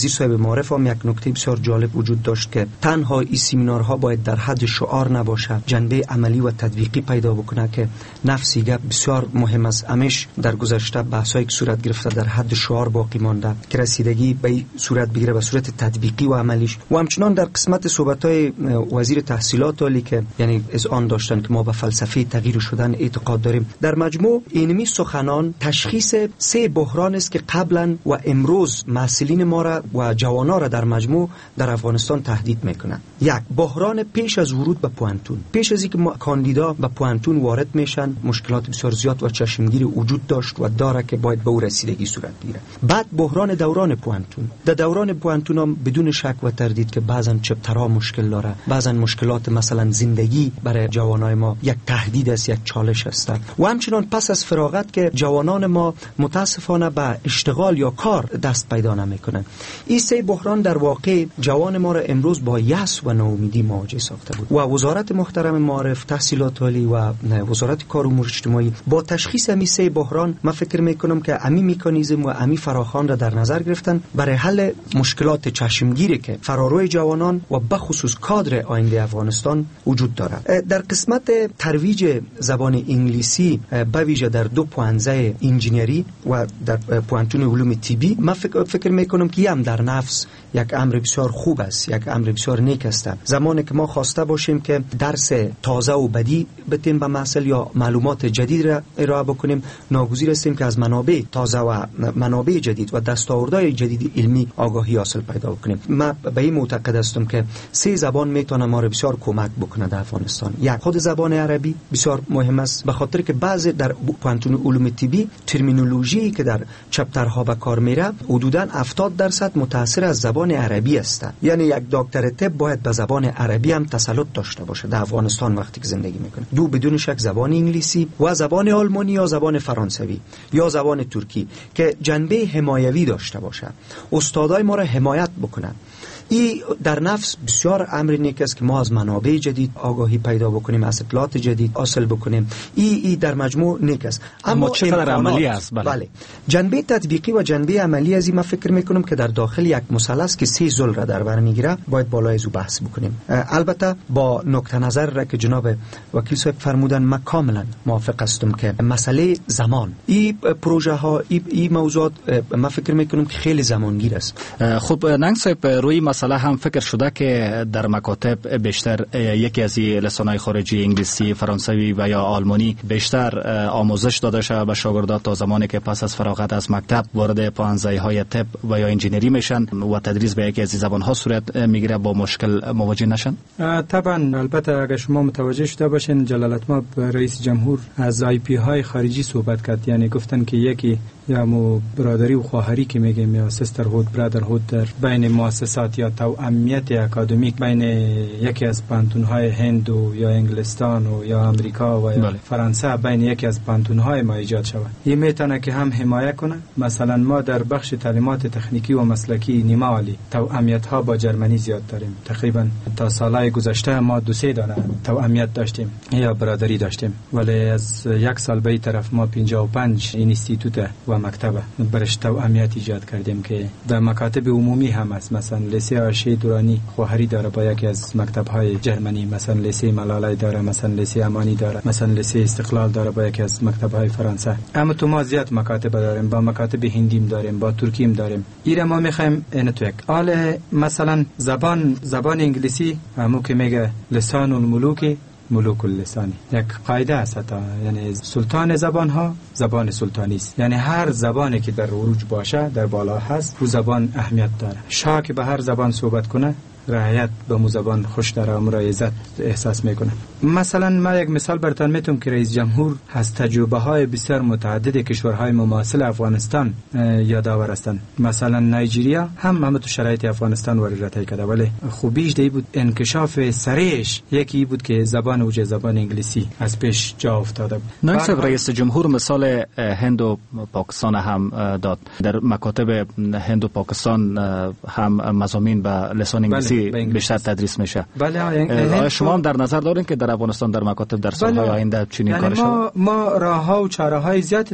المعارف هم یک نکته بسیار جالب وجود داشت که تنها این سمینارها باید در حد شعار نباشه، جنبه عملی و تطبیقی پیدا بکنه که نفسی گپ بسیار مهم است. همیش در گذشته بحثایی که صورت گرفته در حد شعار باقی مانده که رسیدگی به این صورت بگیره به صورت تطبیقی و عملیش. و همچنان در قسمت صحبت‌های وزیر تحصیلات عالی که یعنی از آن داشتن که ما به فلسفه تغییر شدن اعتقاد داریم، در مجموع اینمی سخنان تشخیص سه بحران است که قبلا و امروز مسئولین ما را و جوانا را در مجموع در افغانستان تهدید میکنن. یک، بحران پیش از ورود به پوانتون. پیش از اینکه کاندیدا به پوانتون وارد میشن مشکلات بسیار زیاد و چشمگیر وجود داشت و داره که باید به او رسیدگی صورت بگیره. بعد بحران دوران پوانتون. در دوران پوانتون هم بدون شک و تردید که بعضن چپترها مشکل داره، بعضن مشکلات مثلا زندگی برای جوانای ما یک تهدید است، یک چالش است. و همچنان پس از فراغت که جوانان ما متاسفانه به اشتغال یا کار دست پیدا نمیکنن. این سه بحران در واقع جوان ما را امروز با یأس و ناامیدی مواجه ساخته بود. و وزارت محترم معارف، تحصیلات عالی و وزارت کار و امور اجتماعی با تشخیص این سه بحران من فکر میکنم که امی مکانیزم و امی فراخوان را در نظر گرفتن برای حل مشکلات چشمگیری که فراروی جوانان و بخصوص کادر آینده افغانستان وجود دارد. در قسمت ترویج زبان انگلیسی به ویژه در دو پوانزه انجینری و در پوانتون علوم طبی من فکر, فکر میکنم که هم در نفس یک امر بسیار خوب است، یک امر بسیار نیک است. زمانی که ما خواسته باشیم که درس تازه و بدی بتیم به محصل یا معلومات جدید را ارائه بکنیم، ناگزیر هستیم که از منابع تازه و منابع جدید و دستاوردهای جدید علمی آگاهی حاصل پیدا بکنیم. من به این معتقد هستم که سه زبان میتونه ما را بسیار کمک بکنه در افغانستان. یک، خود زبان عربی بسیار مهم است به خاطر که بعضی در پوانتون علوم طبی ترمینولوژی که در چپترها به کار میره حدوداً هفتاد درصد متأثر از زبان عربی است. یعنی یک دکتر طب باید به زبان عربی هم تسلط داشته باشه در افغانستان وقتی که زندگی میکنه. دو، بدون شک زبان انگلیسی و زبان آلمانی یا زبان فرانسوی یا زبان ترکی که جنبه حمایوی داشته باشه، استادای ما را حمایت بکنن. این در نفس بسیار امر نیک است که ما از منابع جدید آگاهی پیدا بکنیم، از اطلاعات جدید حاصل بکنیم. این ای در مجموع نیک است.
اما چقدر عملی است؟ بله.
بله. جنبه تطبیقی و جنبه عملی از این من فکر میکنم که در داخل یک مثلث که سه ضلع را در بر میگیره باید بالای از او بحث بکنیم. البته با نقطه نظر را که جناب وکیل صاحب فرمودن من کاملا موافق هستم که مسئله زمان این پروژه ها این ای موضوعات من فکر میکنم که خیلی زمانگیر است.
خب ننگ صاحب روی مسئله هم فکر شده که در مکاتب بیشتر یکی از لسان‌های خارجی انگلیسی، فرانسوی و یا آلمانی بیشتر آموزش داده شده به شاگردان تا زمانی که پس از فراغت از مکتب وارد پانزده‌های طب و یا انجینری میشن و تدریس به یکی از زبان‌ها صورت میگیره با مشکل مواجه نشن؟
طبعا البته اگر شما متوجه شده باشین جلالت مآب رئیس جمهور از آی پی های خارجی صحبت کرد، یعنی گفتن که یکی یا مو برادری و خواهری که میگیم یا سیستر هود برادر هود در بین مؤسسات یا توأمیت اکادمیک بین یکی از پانتون‌های هند و یا انگلستان و یا امریکا و یا بله. فرانسه بین یکی از پانتون‌های ما ایجاد شود. این میتونه که هم حمایت کنه. مثلا ما در بخش تعلیمات تکنیکی و مسلکی نیمه عالی توأمیت‌ها با جرمنی زیاد داریم. تقریبا تا سالهای گذشته ما دو سه دانه توأمیت داشتیم یا برادری داشتیم، ولی از یک سال به این طرف ما پنجاه و پنج اینستیتوت و مکتب برش توأمیت ایجاد کردیم که در مکاتب عمومی هم است. مثلا لیسه عاشی دورانی خواهری داره با یکی از مکتب‌های جرمنی، مثلا لیسه ملالای داره، مثلا لیسه امانی داره، مثلا لیسه استقلال داره با یکی از مکتب‌های فرانسه. اما تو ما زیاد مکاتب داریم، با مکاتب هندیم داریم، با ترکیم داریم. ایره ما می‌خوایم این تو یک حال مثلا زبان زبان انگلیسی همو که میگه لسان الملوک ملوک اللسانی، یک قاعده است تا یعنی سلطان زبان ها زبان سلطانی است، یعنی هر زبانی که در عروج باشه در بالا هست او زبان اهمیت داره. شاه که به هر زبان صحبت کنه رعایت به مو زبان خوش داره، امر عزت احساس میکنه. مثلا ما یک مثال براتون میتونم که رئیس جمهور از تجربه های بسیار متعدد کشورهای مماثل افغانستان یادآور هستند. مثلا نایجریا هم هم تو شرایط افغانستان واردات کرده، ولی خوبیش دی بود انکشاف سریعش یکی بود که زبان اوج زبان انگلیسی از پیش جا افتاده بود.
نایب رئیس جمهور مثال هند و پاکستان هم داد. در مکاتب هند و پاکستان هم مضامین به لسان انگلیسی بیشتر تدریس میشه. بله. شما هم در نظر دارین که در افغانستان در مکاتب در سالهای آینده چنین کار شود؟
ما ما راهها و چاره‌های زیادی داریم.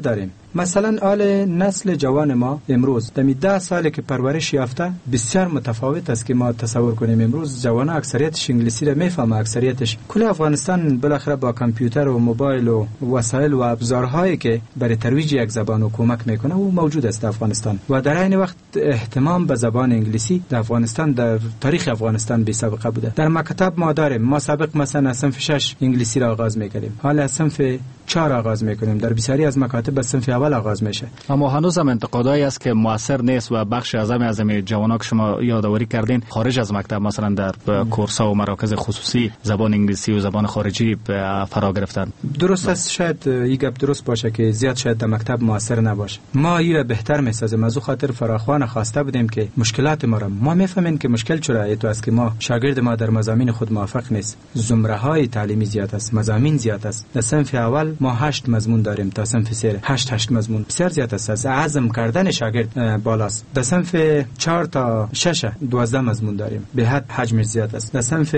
مثلا آل نسل جوان ما امروز دمی ده ساله که پرورش یافته بسیار متفاوت است که ما تصور کنیم. امروز جوان اکثریتش انگلیسی را میفهمه، اکثریتش. کل افغانستان بالاخره با کامپیوتر و موبایل و وسایل و ابزارهایی که برای ترویج یک زبان و کمک میکنه او موجود است در افغانستان و در این وقت اهتمام به زبان انگلیسی در افغانستان در تاریخ افغانستان بی سابقه بوده. در مکتب ما داریم، ما سابق مثلا از صنف شش انگلیسی را آغاز میکردیم، حالا از صنف چهار آغاز میکنیم، در بسیاری از مکاتب از صنف اول آغاز میشه.
اما هنوز هم انتقادایی است که موثر نیست و بخش اعظم از این جوانان که شما یادآوری کردین خارج از مکتب مثلا در کورس‌ها و مراکز خصوصی زبان انگلیسی و زبان خارجی فرا گرفتن.
درست است، شاید این گپ درست باشه که زیاد شاید در مکتب موثر نباشه. ما این را بهتر میسازیم، از خاطر فراخوان خواسته بودیم که مشکلات ما را ما میفهمیم که مشکل چرا تو است که ما شاگرد ما در مضامین خود موافق نیست. زمره های تعلیمی زیاد است، مضامین زیاد است. در صنف اول ما هشت مضمون داریم تا صنف سه هشت هشت مضمون بسیار زیاد است. از عزم کردن شاگرد بالاست. در صنف چهار تا شش دوازده مضمون داریم، به حد حجمش زیاد است. در صنف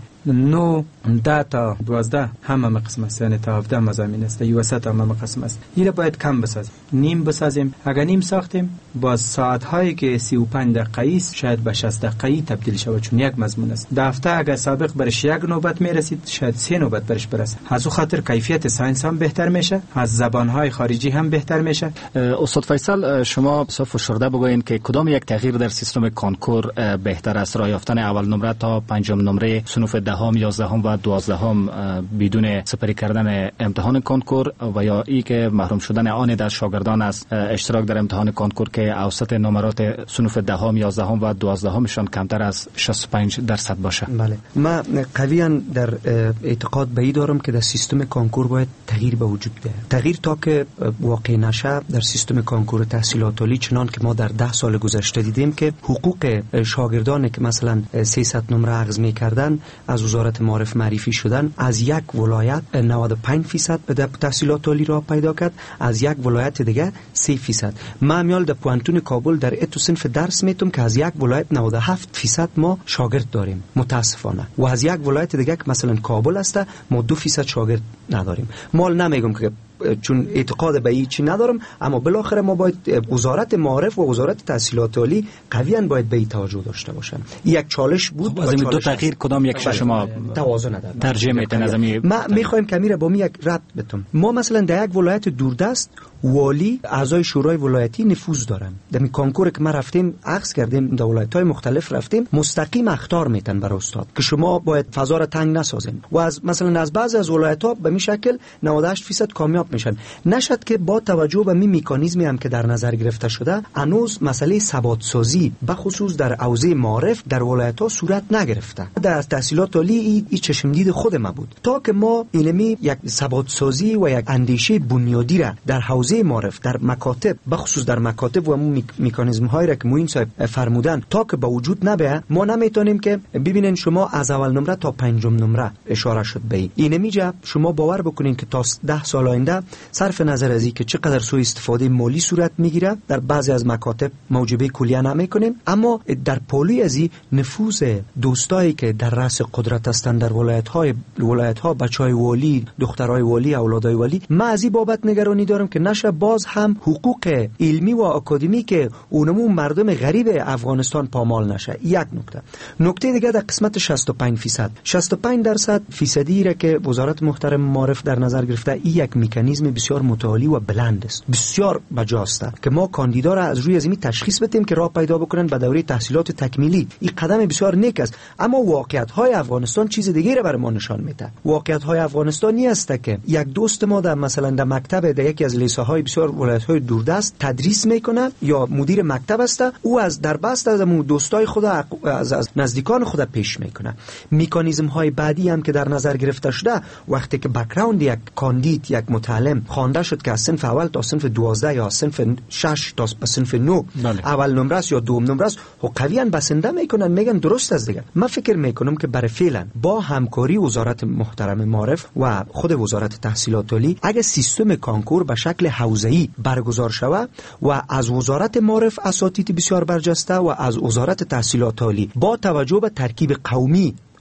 نو ده تا دوازده همه قسم است، یعنی تا هفده مضامین است، یه وسط همه قسم است. این باید کم بسازیم، نیم بسازیم. اگر نیم ساختیم با ساعت هایی که سی و پنج دقیقه است شاید به شصت دقیقه تبدیل شود، چون یک مضمون است. در هفته اگر سابق برش یک نوبت میرسید شاید سه نوبت برش برسه. از اون خاطر کیفیت ساینس هم بهتر میشه، از زبان های خارجی هم بهتر میشه.
استاد فیصل، شما صف شرده بگوین که کدام یک تغییر در سیستم کنکور بهتر است؟ راه یافتن اول نمره تا پنجم نمره صنوف دهم، یازدهم و دوازدهم بدون سپری کردن امتحان کنکور و یا ای که محروم شدن آن در شاگردان از اشتراک در امتحان کنکور که اوسط نمرات صنوف دهم، یازدهم و دوازدهمشان کمتر از شصت و پنج درصد باشه.
بله، من قویاً در اعتقاد به این دارم که در سیستم کنکور باید تغییر به وجود بیاید. تغییر تا که واقع نشه در سیستم کنکور تحصیلات عالی، چنان که ما در ده سال گذشته دیدیم که حقوق شاگردانی که مثلا سیصد نمره اخذ می‌کردن از وزارت معارف معرفی شدن، از یک ولایت نود و پنج درصد به تحصیلات عالی را پیدا کرد، از یک ولایت دیگه سه درصد. ما میال در پوانتون کابل در اتو صنف درس میتونم که از یک ولایت نود و هفت درصد ما شاگرد داریم متاسفانه، و از یک ولایت دیگه که مثلا کابل است ما دو درصد شاگرد نداریم. مال نمیگم که چون اعتقاد به این چی ندارم، اما بالاخره ما باید وزارت معارف و وزارت تحصیلات عالی قویاً باید به این توجه داشته باشن. یک چالش بود.
خب از این دو تغییر کدام یک شما
توازن نداره؟
ترجیح میتین از این؟
ما میخوایم که میره با می یک رد بتم. ما مثلا در یک ولایت دوردست والی اعضای شورای ولایتی نفوذ دارن. در می کنکور که ما رفتیم اخذ کردیم در ولایت‌های مختلف رفتیم مستقیم اخطار میتن برای استاد که شما باید فضا را تنگ نسازین، و از مثلا از بعضی از ولایت‌ها به می شکل نود و هشت درصد کامیاب میشن. نشد که با توجه به می مکانیزمی هم که در نظر گرفته شده هنوز مسئله ثبات سازی به خصوص در حوزه معارف در ولایت‌ها صورت نگرفته. در تحصیلات عالی این ای چشم دید خود ما بود تا که ما اینمی یک ثبات سازی و یک اندیشه بنیادی را در حوزه معارف در مکاتب به خصوص در مکاتب و مکانیزم هایی را که موین صاحب فرمودن تا که با وجود نبه، ما نمیتونیم که ببینین شما از اول نمره تا پنجم نمره اشاره شد به این میجا شما باور بکنین که تا ده سال آینده صرف نظر از اینکه چقدر سوء استفاده مالی صورت میگیره در بعضی از مکاتب موجبه کلیه نمیکنیم، اما در پولی از این نفوذ دوستایی که در رأس قدرت هستند در ولایت های ولایت ها بچهای والی، دخترای والی، اولادای والی، ما از این بابت نگرانی دارم که نشه باز هم حقوق علمی و آکادمی که اونمون مردم غریب افغانستان پامال نشه. یک نکته نکته دیگه در قسمت شصت و پنج درصد شصت و پنج درصد فیصدی را که وزارت محترم معارف در نظر گرفته، این یک مکانیزم بسیار متعالی و بلند است، بسیار بجاست که ما کاندیدا را از روی زمین تشخیص بدیم که راه پیدا بکنن به دوره تحصیلات تکمیلی. این قدم بسیار نیک است، اما واقعیت های افغانستان چیز دیگه را بر ما نشان میده. واقعیت های افغانستان این است که یک دوست ما در مثلا در مکتب در یکی از لیسه های بسیار ولایت های دوردست تدریس میکنه یا مدیر مکتب است، او از در بست از دوستای خود از, از نزدیکان خود پیش میکنه. مکانیزم های بعدی هم که در نظر گرفته شده، وقتی که بک‌گراند یک کاندید یک متعلم خوانده شد که از صنف اول تا صنف دوازده یا صنف شش تا صنف نه اول نمره است یا دوم نمره است، و قویاً بسنده میکنن، میگن درست است دیگه. من فکر میکنم که برای فعلا با همکاری وزارت محترم معارف و خود وزارت تحصیلات عالی اگه سیستم کنکور به شکل حوزه‌ای برگزار شود و از وزارت معارف اساتید بسیار برجسته و از وزارت تحصیلات عالی با توجه به ترکیب قومی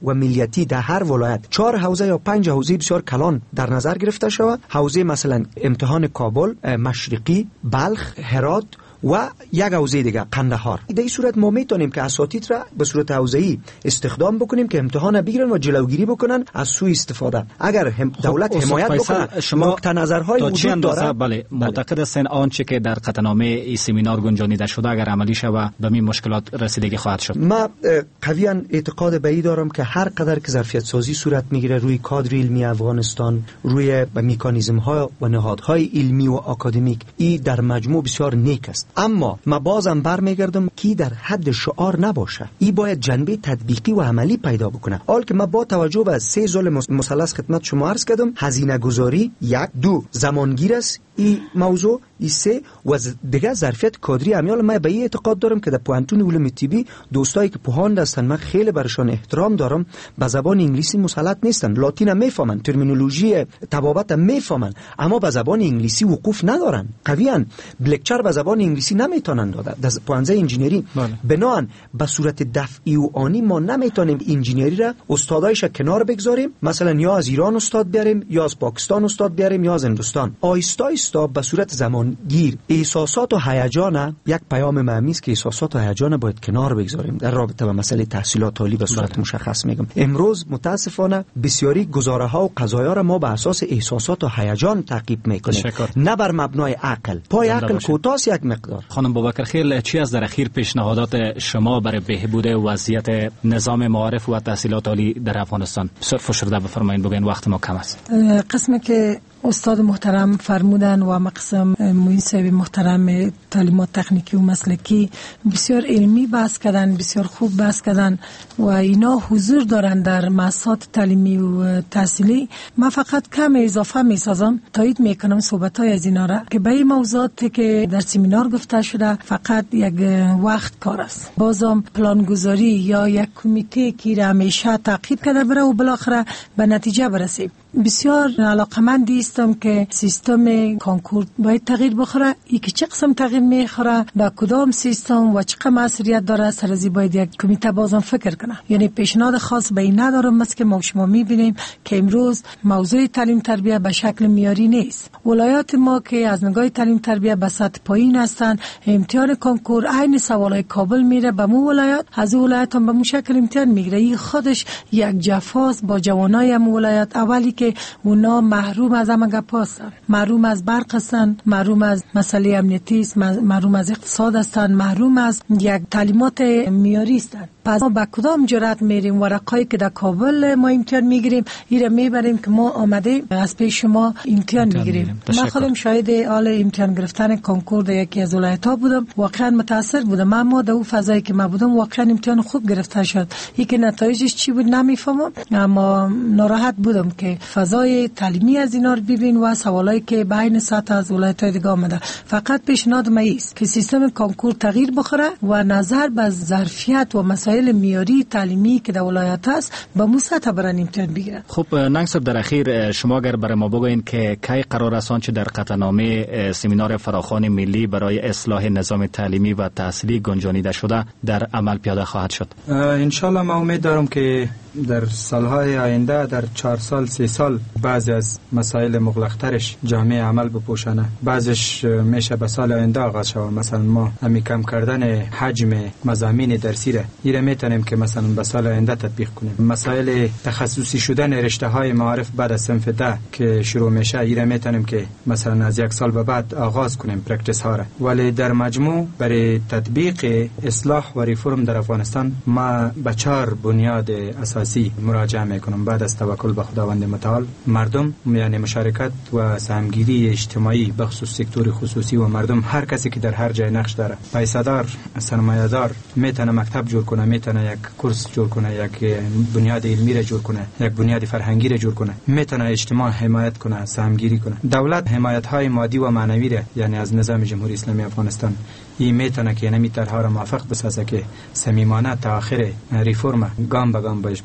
و ملیتی در هر ولایت چهار حوزه یا پنج حوزه بسیار کلان در نظر گرفته شود. حوزه مثلا امتحان کابل، مشرقی، بلخ، هرات و یک حوزه دیگه قندهار. در این صورت ما میتونیم که اساتید را به صورت حوزه‌ای استخدام بکنیم که امتحان بگیرن و جلوگیری بکنن از سوء استفاده. اگر هم دولت
خب
حمایت بکنه،
شما
نقطه نظرهای وجود داره.
بله، معتقد هستین آنچه که در قطعنامه این سمینار گنجانیده شده اگر عملی شود به این مشکلات رسیدگی خواهد شد؟
ما قویاً اعتقاد به این دارم که هر قدر که ظرفیت سازی صورت میگیره روی کادر علمی افغانستان، روی مکانیزم ها و نهادهای علمی و آکادمیک، این در مجموع بسیار نیک است. اما ما بازم برمیگردم که در حد شعار نباشه، این باید جنبه تطبیقی و عملی پیدا بکنه. حال که ما با توجه به سه زل مثلث خدمت شما عرض کردم، هزینه گذاری یک، دو زمانگیر است این موضوع، این سه و دیگه ظرفیت کادری امیال. ما به این اعتقاد دارم که در پوهنتون علوم طبی دوستایی که پوهاند هستن، من خیلی برشان احترام دارم، به زبان انگلیسی مسلط نیستن، لاتین میفهمن، ترمینولوژی طبابت میفهمن، اما به زبان انگلیسی وقوف ندارن. قویاً لکچر به زبان انگلیسی نمیتونن دادن در پوهنځی انجینری. بنابراین به صورت دفعی و آنی ما نمیتونیم انجینری را استادایش کنار بگذاریم، مثلا یا از ایران استاد بیاریم یا از پاکستان استاد بیاریم یا از هندوستان. آیستا آیستا به صورت زمانگیر احساسات و هیجان، یک پیام مهمی است که احساسات و هیجان باید کنار بگذاریم در رابطه با مسئله تحصیلات عالی به صورت مشخص میگم. امروز متاسفانه بسیاری گزاره ها و قضایا را ما به اساس احساسات و هیجان تعقیب میکنیم، نه بر مبنای عقل. پای عقل کوتاست یک مقدار.
خانم بابکر خیل، چی از در اخیر پیشنهادات شما برای بهبود وضعیت نظام معارف و تحصیلات عالی در افغانستان؟ بسیار فشرده بفرمایید، بگین وقت ما کم است.
قسمی که استاد محترم فرمودن و مقسم معین صاحب محترم تعلیمات تکنیکی و مسلکی بسیار علمی بحث کردن، بسیار خوب بحث کردن و اینا حضور دارن در مؤسسات تعلیمی و تحصیلی. من فقط کم اضافه می سازم، تایید میکنم صحبت های از اینا را که به این موضوعاتی که در سمینار گفته شده فقط یک وقت کار است. بازم پلانگذاری یا یک کمیته که را همیشه تعقیب کرده بره و بالاخره به نتیجه برسیم. بسیار علاقمند هستم که سیستم کنکور باید تغییر بخوره. ای که چه قسم تغییر میخوره، با کدام سیستم و چقدر مسئولیت داره، سر از باید یک کمیته بازم فکر کنه. یعنی پیشنهاد خاص به این ندارم، مثل که ما شما میبینیم که امروز موضوع تعلیم تربیت به شکل معیاری نیست. ولایات ما که از نگاه تعلیم تربیت به سطح پایین هستند، امتحان کنکور عین سوالای کابل میره به مو ولایت، از ولایت هم به مو شکل امتحان میگیره. این خودش یک جفاست با جوانای ام ولایت. اولی که اونا محروم از همه گپ هستن، محروم از برق هستن، محروم از مسئله امنیتی است، محروم از اقتصاد هستن، محروم از یک تعلیمات معیاری هستن. پس ما با کدام جرأت میریم ورقایی که در کابل ما امتحان میگیریم ایره میبریم که ما آمده از پیش شما امتحان میگیریم؟ من خودم شاهد حال امتحان گرفتن کنکور در یکی از ولایت‌ها بودم، واقعا متاثر بودم. اما در اون فضایی که ما بودم واقعا امتحان خوب گرفته شد. اینکه نتایجش چی بود نمیفهمم، اما ناراحت بودم که فضای تعلیمی از اینا رو ببین و سوالایی که بین سطح از ولایت‌های دیگه آمده. فقط پیشنهاد من است که سیستم کنکور تغییر بخوره و نظر به ظرفیت و مسائل معیاری تعلیمی که در ولایت است با مو سطح برن امتحان بگیرن.
خب ننگ صاحب، در اخیر شما اگر برای ما بگوین که کی قرار است آنچه در قطعنامه سمینار فراخوان ملی برای اصلاح نظام تعلیمی و تحصیلی گنجانیده شده در عمل پیاده خواهد شد؟
ان شاء الله ما امید دارم که در سالهای آینده، در چهار سال سه سال، بعضی از مسائل مغلقترش جامعه عمل بپوشانه. بعضش میشه به سال آینده آغاز شود. مثلا ما همی کم کردن حجم مضامین درسی را ایره میتونیم که مثلا به سال آینده تطبیق کنیم. مسائل تخصصی شدن رشته های معارف بعد از صنف ده که شروع میشه ایره میتونیم که مثلا از یک سال به بعد آغاز کنیم پرکتیس ها را. ولی در مجموع برای تطبیق اصلاح و ریفرم در افغانستان ما به چهار بنیاد اساسی مراجعه میکنم بعد از توکل به خداوند متعال. مردم، یعنی مشارکت و سهمگیری اجتماعی بخصوص سکتور خصوصی و مردم، هر کسی که در هر جای نقش داره، پیسه‌دار، سرمایه‌دار، میتونه مکتب جور کنه، میتونه یک کورس جور کنه، یک بنیاد علمی را جور کنه، یک بنیاد فرهنگی را جور کنه، میتونه اجتماع حمایت کنه، سهمگیری کنه. دولت حمایت های مادی و معنوی را، یعنی از نظام جمهوری اسلامی افغانستان، این میتونه که نمی طرح‌ها را موافق بسازه که صمیمانه تا آخر ریفرم گام به گام باش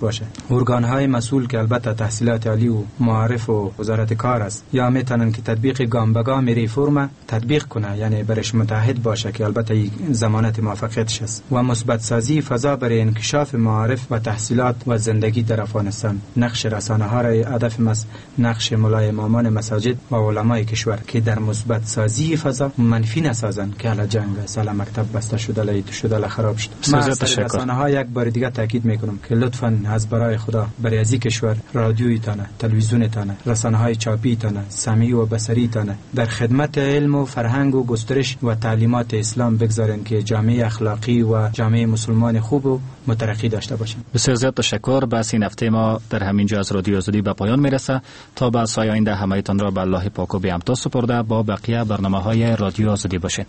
باشه. ارگان های مسئول که البته تحصیلات عالی و معارف و وزارت کار است، یا میتونن که تطبیق گام به گام ریفرم تطبیق کنه، یعنی برش متحد باشه که البته این ضمانت موفقیتش است، و مثبت سازی فضا برای انکشاف معارف و تحصیلات و زندگی در افغانستان. نقش رسانه ها را هدف است نقش ملای امامان مساجد و علمای کشور که در مثبت سازی فضا منفی نسازن که حالا جنگ سال مکتب بسته شده لیت شده خراب شد. من از رسانه ها یک بار دیگه تاکید میکنم که لطفاً از برای خدا برای از کشور رادیویتانه، تلویزیونتانه، رسانه های چاپیتانه، سمعی و بصریتانه در خدمت علم و فرهنگ و گسترش و تعلیمات اسلام بگذارن که جامعه اخلاقی و جامعه مسلمان خوب و مترقی داشته باشیم.
بسیار زیاد تشکر. بس این هفته ما در همین جا از رادیو آزادی به پایان میرسه. تا به سایه آینده همایتان را به الله پاک و بیامرز سپرده با بقیه برنامه‌های رادیو آزادی باشین.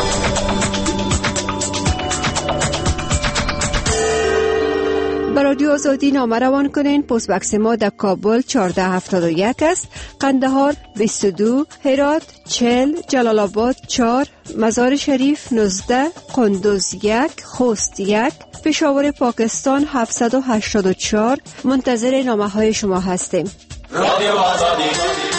به رادیو آزادی نامه روان کنین. پست بکس ما در کابل چهارده هفتاد و یک است، قندهار بیست و دو، هرات چهل، جلال آباد چهار، مزار شریف نوزده، قندوز یک، خوست یک، پشاور پاکستان هفتصد و هشتاد و چهار. منتظر نامه های شما هستیم. رادیو آزادی